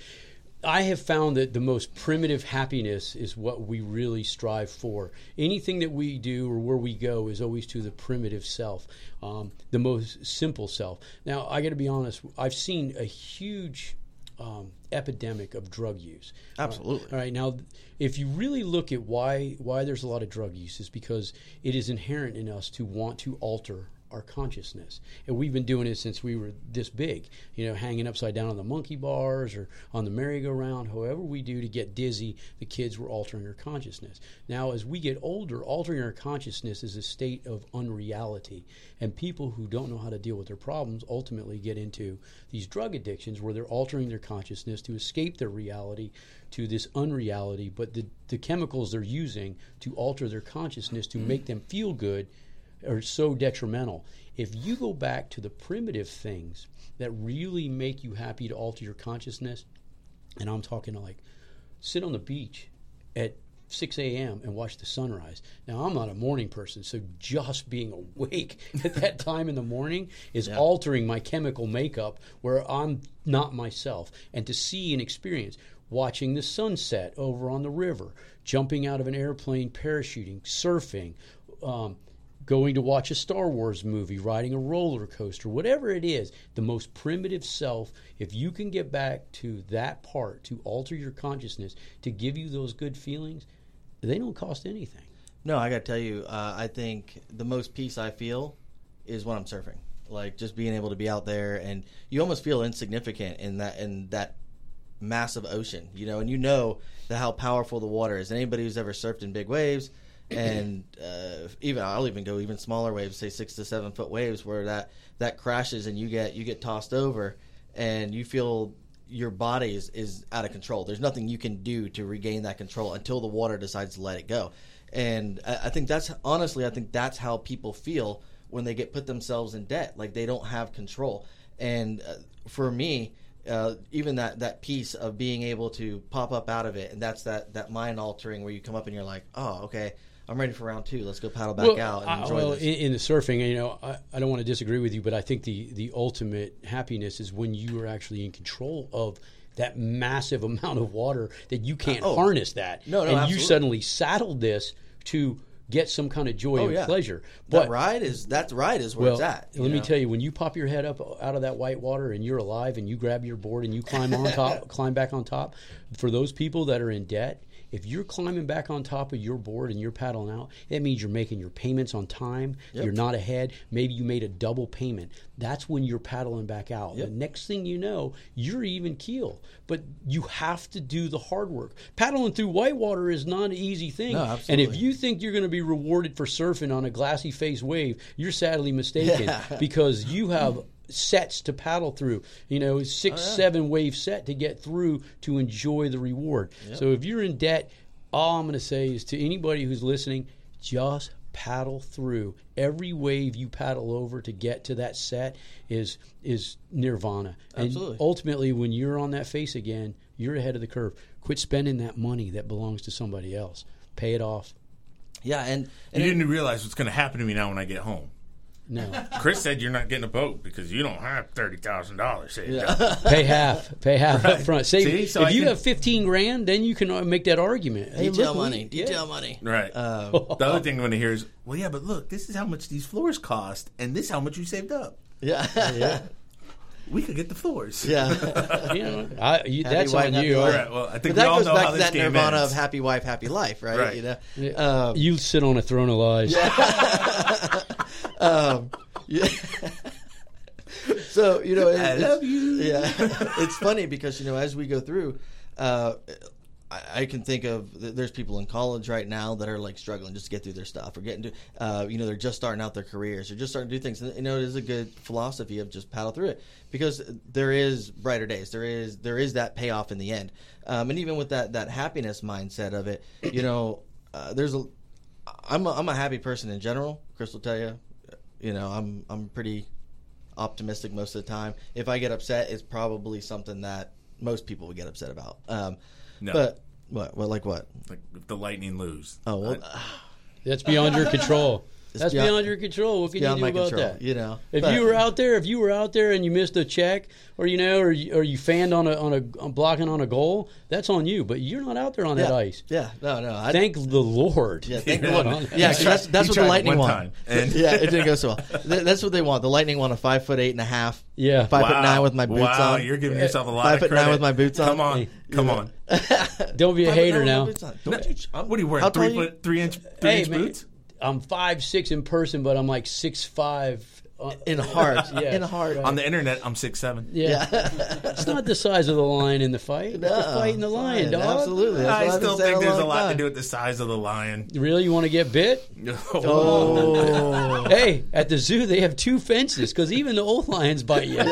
I have found that the most primitive happiness is what we really strive for. Anything that we do or where we go is always to the primitive self, the most simple self. Now, I got to be honest, I've seen a huge epidemic of drug use.
Absolutely.
All right. Now, if you really look at why there's a lot of drug use, is because it is inherent in us to want to alter our consciousness. And we've been doing it since we were this big, hanging upside down on the monkey bars or on the merry-go-round. However we do to get dizzy, the kids were altering our consciousness. Now, as we get older, altering our consciousness is a state of unreality. And people who don't know how to deal with their problems ultimately get into these drug addictions where they're altering their consciousness to escape their reality to this unreality. But the chemicals they're using to alter their consciousness to make them feel good are so detrimental. If you go back to the primitive things that really make you happy to alter your consciousness, and I'm talking like sit on the beach at 6 a.m. and watch the sunrise. Now, I'm not a morning person, so just being awake at that time in the morning is altering my chemical makeup where I'm not myself. And to see and experience watching the sunset over on the river, jumping out of an airplane, parachuting, surfing, going to watch a Star Wars movie, riding a roller coaster, whatever it is, the most primitive self, if you can get back to that part to alter your consciousness, to give you those good feelings, they don't cost anything.
No, I got to tell you, I think the most peace I feel is when I'm surfing. Like just being able to be out there, and you almost feel insignificant in that massive ocean, and how powerful the water is. Anybody who's ever surfed in big waves, and I'll even go even smaller waves, say 6 to 7 foot waves, where that crashes and you get tossed over, and you feel your body is out of control. There's nothing you can do to regain that control until the water decides to let it go. And I think that's how people feel when they put themselves in debt, like they don't have control. And for me, even that piece of being able to pop up out of it, and that's that mind altering where you come up and you're like, oh, okay, I'm ready for round 2. Let's go paddle back out and enjoy this.
In the surfing, I don't want to disagree with you, but I think the ultimate happiness is when you are actually in control of that massive amount of water that you can't harness that.
No,
and
absolutely.
You suddenly saddled this to get some kind of joy and pleasure. But
that ride is where it's at.
Let me tell you, when you pop your head up out of that white water and you're alive and you grab your board and you climb on top, climb back on top, for those people that are in debt, If you're climbing back on top of your board and you're paddling out, it means you're making your payments on time.
Yep.
You're not ahead. Maybe you made a double payment. That's when you're paddling back out.
Yep.
The next thing you know, you're even keel. But you have to do the hard work. Paddling through whitewater is not an easy thing.
No,
And
absolutely.
if you think you're going to be rewarded for surfing on a glassy face wave, you're sadly mistaken
Yeah.
because you have sets to paddle through, 6-7 wave set to get through to enjoy the reward.
Yep.
So if you're in debt, all I'm going to say is to anybody who's listening, just paddle through. Every wave you paddle over to get to that set is nirvana.
Absolutely.
And ultimately, when you're on that face again, you're ahead of the curve. Quit spending that money that belongs to somebody else. Pay it off.
Yeah, and
You didn't realize what's going to happen to me now when I get home.
No.
Chris said you're not getting a boat because you don't have $30,000 saved up.
Pay half
Right.
up front. Say,
See? So
if
I
you
can-
have $15,000, then you can make that argument. Hey,
Detail
look,
money.
Right. The other thing I'm going to hear is, well, yeah, but look, this is how much these floors cost, and this is how much you saved up.
Yeah.
Yeah.
We could get the floors.
Yeah.
That's
wife,
on
happy
you.
life.
Right, well, I think
but
we
that
all
goes
know
back
how
to
this
that
game
nirvana
ends.
of happy wife, happy life, right?
Right.
You know?
You sit on a throne of lies.
Yeah. So
I love you.
Yeah, it's funny because as we go through, I can think of there's people in college right now that are like struggling just to get through their stuff or getting to they're just starting out their careers or just starting to do things. And, it is a good philosophy of just paddle through it because there is brighter days. There is that payoff in the end. And even with that happiness mindset of it, I'm a happy person in general. Chris will tell you, I'm pretty optimistic most of the time. If I get upset, it's probably something that most people would get upset about.
No.
But what? Like what?
Like if the Lightning lose.
Oh, well,
That's beyond your control. That's beyond your control. What can you
beyond
do
my
about
control,
that? If
But-
you were out there and you missed a check, or you fanned on a blocking on a goal, that's on you. But you're not out there on that ice.
Yeah, no.
Thank the Lord.
Yeah, thank the
You're
Lord.
not on that
Yeah,
ice.
'cause that's what the
tried
Lightning
one
want.
time, and-
Yeah, it didn't go so well. That's what they want. The Lightning want a 5'8.5".
Yeah,
5'9" with my boots on.
Wow, you're giving yourself a lot of
5'9"
credit.
with my boots on.
Come on.
Don't be a
5'9"
hater
with my
now.
boots on.
No,
Don't you-
what are you wearing?
How tall are you?
3-inch
Hey, man,
boots?
I'm 5'6" in person, but I'm like 6'5"
in heart.
Yeah.
In heart.
On the internet, I'm 6'7".
Yeah. It's not the size of the lion in the fight. It's the fight in the lion, dog.
Absolutely. That's
I
what I've
still
been saying
think there's a
long
lot to
time.
do with the size of the lion.
Really? You want to get bit?
Oh.
Hey, at the zoo, they have 2 fences because even the old lions bite you.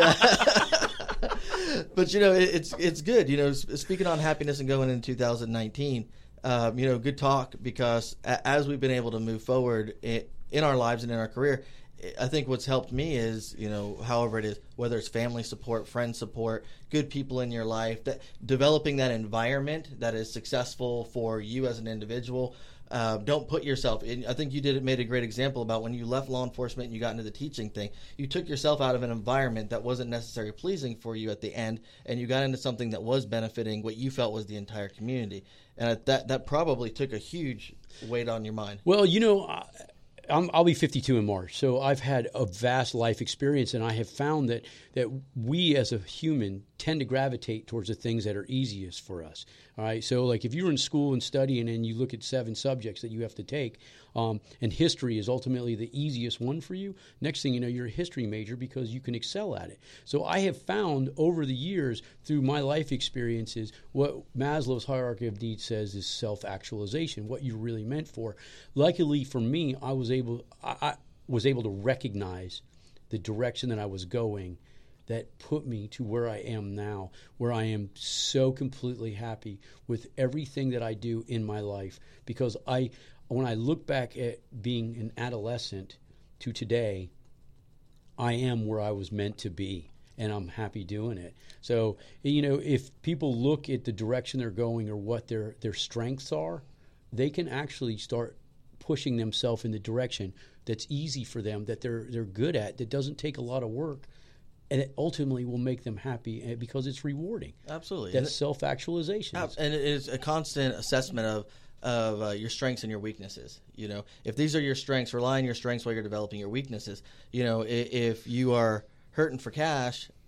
But it's good. Speaking on happiness and going into 2019, good talk because as we've been able to move forward in our lives and in our career, I think what's helped me is however it is, whether it's family support, friend support, good people in your life, that developing that environment that is successful for you as an individual. Don't put yourself in. I think you made a great example about when you left law enforcement and you got into the teaching thing. You took yourself out of an environment that wasn't necessarily pleasing for you at the end, and you got into something that was benefiting what you felt was the entire community. And that probably took a huge weight on your mind.
Well, I'll be 52 in March, so I've had a vast life experience, and I have found that we as a human tend to gravitate towards the things that are easiest for us. All right, so like if you're in school and studying and you look at 7 subjects that you have to take, and history is ultimately the easiest one for you, next thing you know, you're a history major because you can excel at it. So I have found over the years through my life experiences what Maslow's hierarchy of needs says is self-actualization, what you're really meant for. Luckily for me, I was able to recognize the direction that I was going that put me to where I am now, where I am so completely happy with everything that I do in my life. Because when I look back at being an adolescent to today, I am where I was meant to be, and I'm happy doing it. So, if people look at the direction they're going or what their strengths are, they can actually start pushing themselves in the direction that's easy for them, that they're good at, that doesn't take a lot of work, and it ultimately will make them happy because it's rewarding.
Absolutely.
That's self-actualization.
And it is a constant assessment of your strengths and your weaknesses. If these are your strengths, rely on your strengths while you're developing your weaknesses. If you are hurting for cash,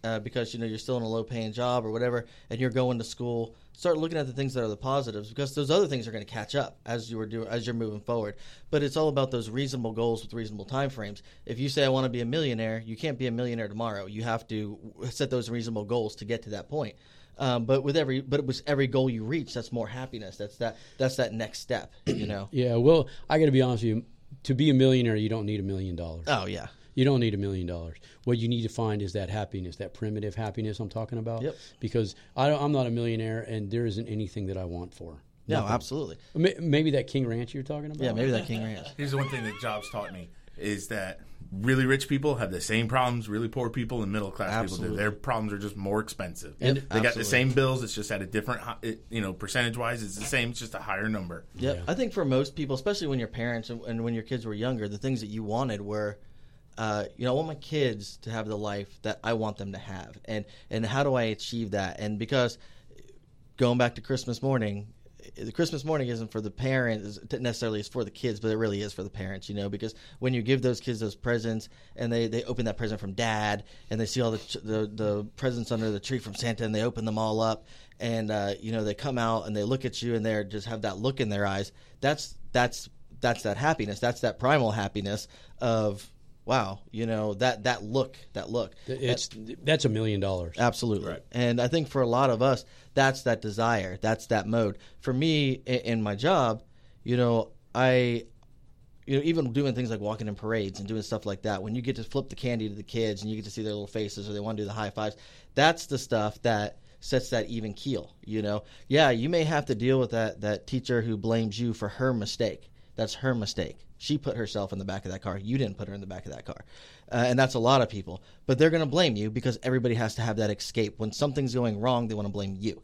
because you're still in a low-paying job or whatever, and you're going to school. Start looking at the things that are the positives, because those other things are going to catch up as you're moving forward. But it's all about those reasonable goals with reasonable time frames. If you say I want to be a millionaire, you can't be a millionaire tomorrow. You have to set those reasonable goals to get to that point. But with every goal you reach, that's more happiness. That's that next step.
Yeah. Well, I got to be honest with you. To be a millionaire, you don't need $1 million.
Oh yeah.
You don't need $1 million. What you need to find is that happiness, that primitive happiness I'm talking about.
Yep.
Because I'm not a millionaire, and there isn't anything that I want for.
No,
Nothing.
Absolutely.
Maybe that King Ranch you're talking about?
Yeah, maybe that King Ranch.
Here's the one thing that jobs taught me is that really rich people have the same problems really poor people and middle class people do. Their problems are just more expensive.
Yep,
they got the same bills. It's just at a different, percentage wise, it's the same. It's just a higher number.
Yep. Yeah. I think for most people, especially when your parents and when your kids were younger, the things that you wanted were, I want my kids to have the life that I want them to have, and how do I achieve that? And because going back to Christmas morning. The Christmas morning isn't for the parents necessarily, it's for the kids, but it really is for the parents, because when you give those kids those presents and they open that present from dad and they see all the presents under the tree from Santa and they open them all up and, they come out and they look at you and they just have that look in their eyes. That's that happiness. That's that primal happiness of, wow, that look.
That's $1 million.
Absolutely.
Right.
And I think for a lot of us, that's that desire. That's that mode. For me, in my job, I even doing things like walking in parades and doing stuff like that, when you get to flip the candy to the kids and you get to see their little faces or they want to do the high fives, that's the stuff that sets that even keel. Yeah, you may have to deal with that teacher who blames you for her mistake. That's her mistake. She put herself in the back of that car. You didn't put her in the back of that car. And that's a lot of people. But they're going to blame you because everybody has to have that escape. When something's going wrong, they want to blame you.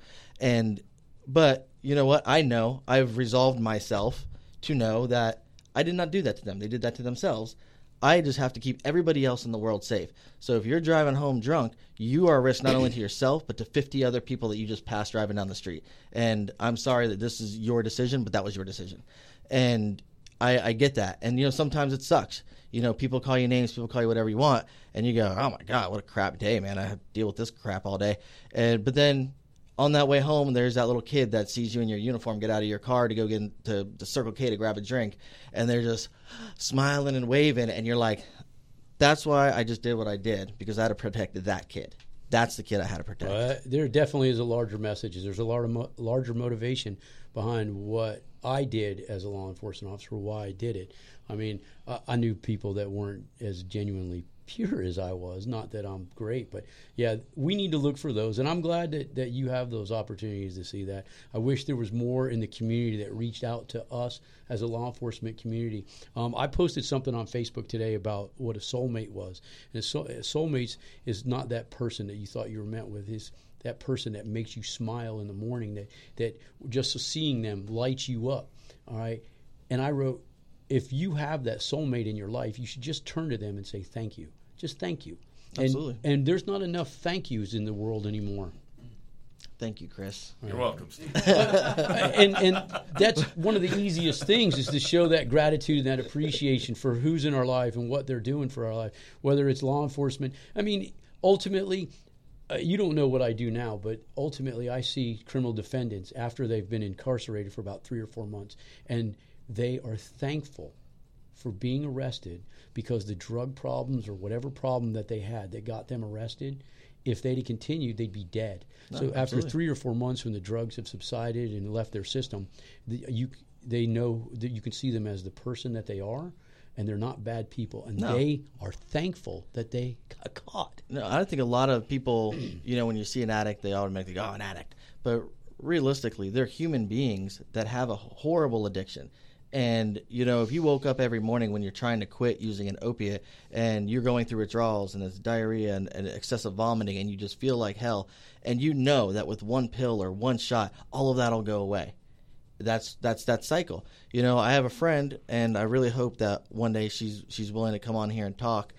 But you know what? I know. I've resolved myself to know that I did not do that to them. They did that to themselves. I just have to keep everybody else in the world safe. So if you're driving home drunk, you are a risk not only to yourself, but to 50 other people that you just passed driving down the street. And I'm sorry that this is your decision, but that was your decision. And I get that. And, sometimes it sucks. People call you names, people call you whatever you want, and you go, oh, my God, what a crap day, man. I have to deal with this crap all day. But then on that way home, there's that little kid that sees you in your uniform get out of your car to go get into the Circle K to grab a drink, and they're just smiling and waving, and you're like, that's why I just did what I did, because I had to protect that kid. That's the kid I had to protect.
There definitely is a larger message. There's a larger motivation behind what I did as a law enforcement officer, why I did it. I mean, I knew people that weren't as genuinely pure as I was. Not that I'm great, but yeah, we need to look for those. And I'm glad that you have those opportunities to see that. I wish there was more in the community that reached out to us as a law enforcement community. I posted something on Facebook today about what a soulmate was. And soulmates is not that person that you thought you were meant with. It's that person that makes you smile in the morning, that just seeing them lights you up. All right. And I wrote, if you have that soulmate in your life, you should just turn to them and say thank you. Just thank you.
Absolutely.
And there's not enough thank yous in the world anymore.
Thank you, Chris.
You're welcome, Steve.
and that's one of the easiest things, is to show that gratitude and that appreciation for who's in our life and what they're doing for our life, whether it's law enforcement. I mean, ultimately, you don't know what I do now, but ultimately I see criminal defendants after they've been incarcerated for about 3 or 4 months, and they are thankful for being arrested, because the drug problems or whatever problem that they had that got them arrested, if they'd continued, they'd be dead.
No,
so after
absolutely.
3 or 4 months, when the drugs have subsided and left their system, they know that you can see them as the person that they are, and they're not bad people, and they are thankful that they got caught.
No, I think a lot of people, when you see an addict, they automatically go, oh, an addict. But realistically, they're human beings that have a horrible addiction. And, if you woke up every morning when you're trying to quit using an opiate and you're going through withdrawals and it's diarrhea and excessive vomiting and you just feel like hell, and you know that with one pill or one shot, all of that will go away. That's that cycle. I have a friend, and I really hope that one day she's willing to come on here and talk.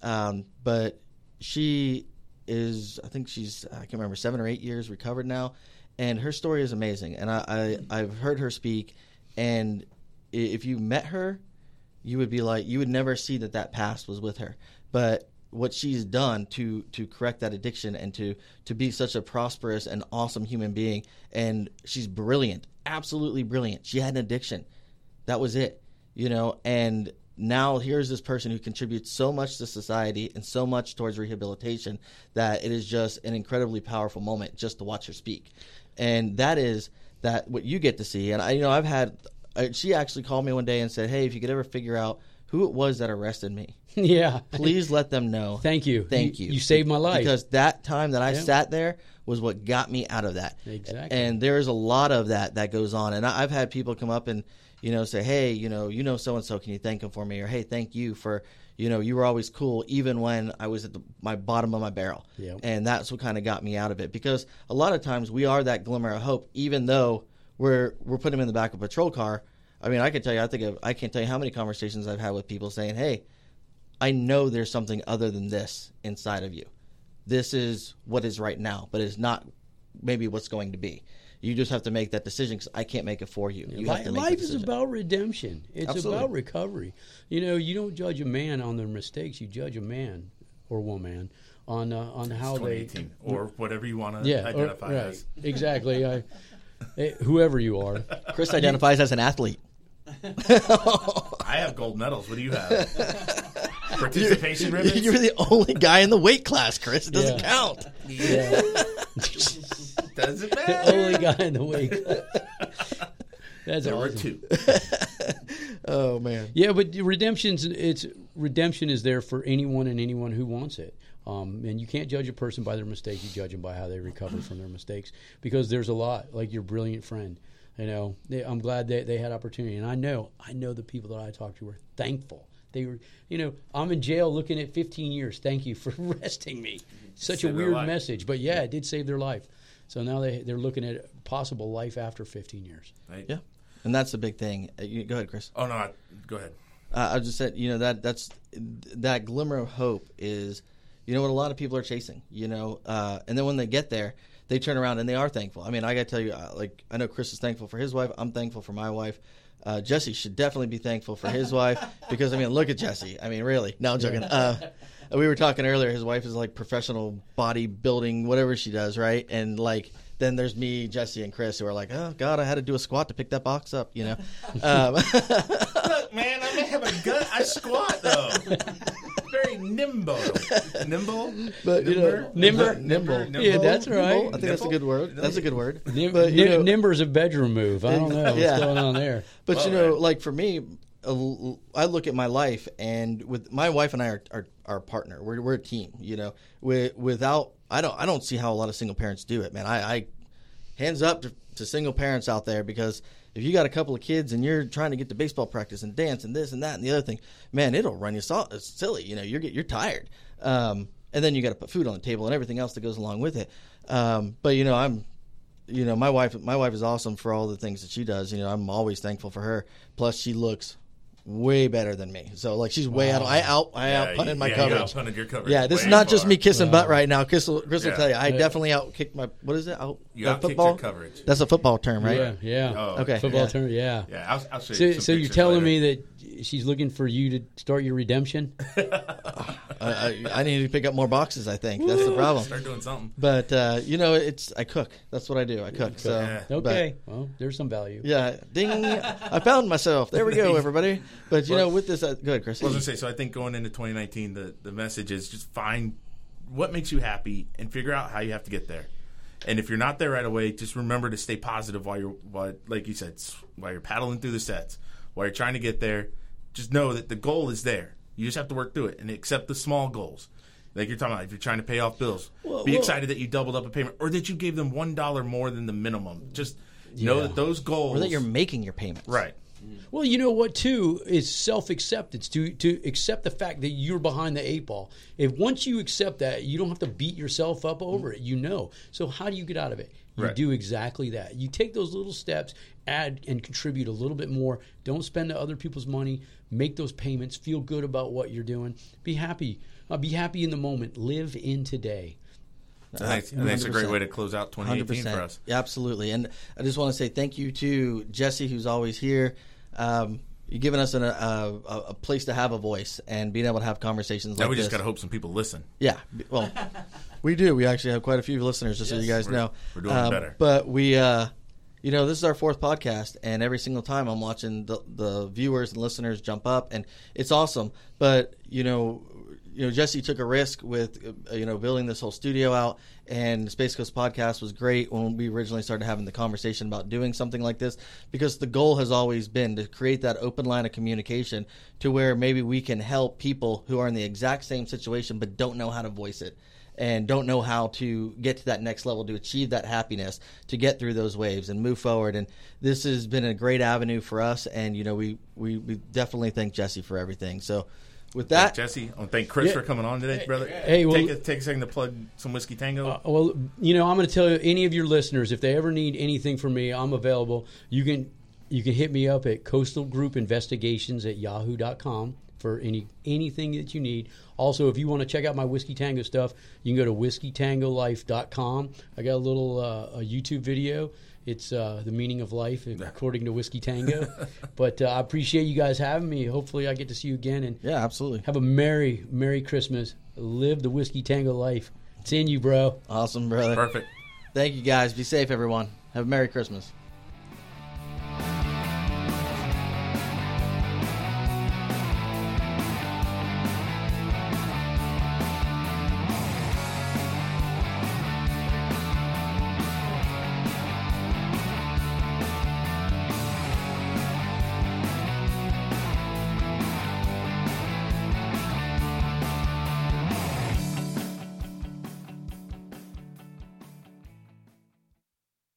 But she is, I think I can't remember, 7 or 8 years recovered now. And her story is amazing. And I've heard her speak, and if you met her, you would be like, you would never see that past was with her. But what she's done to correct that addiction and to be such a prosperous and awesome human being. And she's brilliant, absolutely brilliant. She had an addiction. That was it, and now here's this person who contributes so much to society and so much towards rehabilitation that it is just an incredibly powerful moment just to watch her speak. And that is what you get to see. And she actually called me one day and said, hey, if you could ever figure out who it was that arrested me,
yeah,
please let them know.
Thank you.
Thank you.
You saved my life.
Because that time that I sat there was what got me out of that.
Exactly.
And there's a lot of that goes on. And I've had people come up and, say, hey, so-and-so, can you thank him for me? Or, hey, thank you for, you were always cool even when I was at my bottom of my barrel.
Yep.
And that's what kind of got me out of it. Because a lot of times we are that glimmer of hope, even though we're putting him in the back of a patrol car. I mean, I can tell you, I can't tell you how many conversations I've had with people saying, hey, I know there's something other than this inside of you. This is what is right now, but it's not maybe what's going to be. You just have to make that decision because I can't make it for you. You have to make
life
the
is
decision.
about redemption. It's
Absolutely.
about recovery. You don't judge a man on their mistakes. You judge a man or woman on how they
or whatever you want to identify as.
Exactly. Whoever you are.
Chris identifies as an athlete.
I have gold medals. What do you have? Participation ribbons?
You're the only guy in the weight class, Chris. It doesn't count.
Yeah.
Doesn't matter.
The only guy in the weight class. That's
there
awesome.
were two.
Oh man.
Yeah, but redemption is there for anyone and anyone who wants it. And you can't judge a person by their mistakes. You judge them by how they recover from their mistakes. Because there's a lot, like your brilliant friend. I'm glad that they had opportunity, and I know the people that I talked to were thankful. They were, I'm in jail looking at 15 years. Thank you for arresting me. Such a weird message, but yeah, it did save their life. So now they're looking at possible life after 15 years.
Right.
Yeah, and that's the big thing. Go ahead, Chris.
Oh no, go ahead.
I just said, that's that glimmer of hope is, what a lot of people are chasing. And then when they get there, they turn around and they are thankful. I mean, I got to tell you, I know Chris is thankful for his wife. I'm thankful for my wife. Jesse should definitely be thankful for his wife because, look at Jesse. Really. No, I'm joking. We were talking earlier. His wife is like professional bodybuilding, whatever she does, right? And then there's me, Jesse, and Chris who are like, oh, God, I had to do a squat to pick that box up,
Look, man, I may have a gut. I squat, though. Very nimble. Nimble?
But,
nimble. Yeah, that's right.
I think that's a good word. That's a good word.
Nimber's a bedroom move. I don't know what's going on there.
But, for me, I look at my life, and with my wife and I are our partner. We're a team, Without, I don't see how a lot of single parents do it, man. I hands up to single parents out there, because if you got a couple of kids and you're trying to get to baseball practice and dance and this and that and the other thing, man, it'll run you silly. You're tired, and then you got to put food on the table and everything else that goes along with it. But my wife is awesome for all the things that she does. I'm always thankful for her. Plus, she looks way better than me. So she's way out. I outpunted my coverage.
You outpunted your coverage.
Yeah, this is not just me kissing butt right now. Chris will tell you, I definitely outkicked my. What is it?
You outkicked your coverage.
That's a football term, right?
Yeah.
Oh,
okay.
Football term. Yeah.
Yeah. I'll show you.
So you're telling me that she's looking for you to start your redemption?
I need to pick up more boxes. I think that's the problem.
Start doing something.
But I cook. That's what I do. I cook. So
okay. Well, there's some value.
Yeah. Ding! I found myself. There we go, everybody. But with this, go ahead, Chris.
I was gonna say. So I think going into 2019, the message is just find what makes you happy and figure out how you have to get there. And if you're not there right away, just remember to stay positive while like you said, while you're paddling through the sets, while you're trying to get there. Just know that the goal is there. You just have to work through it and accept the small goals. Like you're talking about, if you're trying to pay off bills, be excited that you doubled up a payment or that you gave them $1 more than the minimum. Just know that those goals,
or that you're making your payments.
Right.
Well, you know what, too, is self-acceptance, to accept the fact that you're behind the 8 ball. If once you accept that, you don't have to beat yourself up over it, So how do you get out of it? You do exactly that. You take those little steps, add and contribute a little bit more. Don't spend other people's money. Make those payments. Feel good about what you're doing. Be happy. Be happy in the moment. Live in today.
I think it's a great way to close out 2018 for us.
Yeah, absolutely. And I just want to say thank you to Jesse, who's always here. you're giving us a place to have a voice and being able to have conversations
Now
like
we
this.
just got to hope some people listen.
Yeah, well, we do. We actually have quite a few listeners, just so you guys know.
We're doing better.
But we, this is our 4th podcast, and every single time I'm watching the viewers and listeners jump up, and it's awesome. But, Jesse took a risk with, building this whole studio out, and the Space Coast podcast was great when we originally started having the conversation about doing something like this, because the goal has always been to create that open line of communication to where maybe we can help people who are in the exact same situation but don't know how to voice it and don't know how to get to that next level, to achieve that happiness, to get through those waves and move forward. And this has been a great avenue for us, and, we definitely thank Jesse for everything. So with that,
Jesse, I want to thank Chris for coming on today, brother.
Hey, well,
take a second to plug some Whiskey Tango.
I'm going to tell you, any of your listeners, if they ever need anything from me, I'm available. You can hit me up at coastalgroupinvestigations@yahoo.com for anything that you need. Also, if you want to check out my Whiskey Tango stuff, you can go to whiskeytangolife.com. I got a little a YouTube video. It's the meaning of life according to Whiskey Tango. But I appreciate you guys having me. Hopefully I get to see you again. And
yeah, absolutely.
Have a Merry Christmas. Live the Whiskey Tango life. It's in you, bro.
Awesome, brother.
Perfect.
Thank you, guys. Be safe, everyone. Have a Merry Christmas.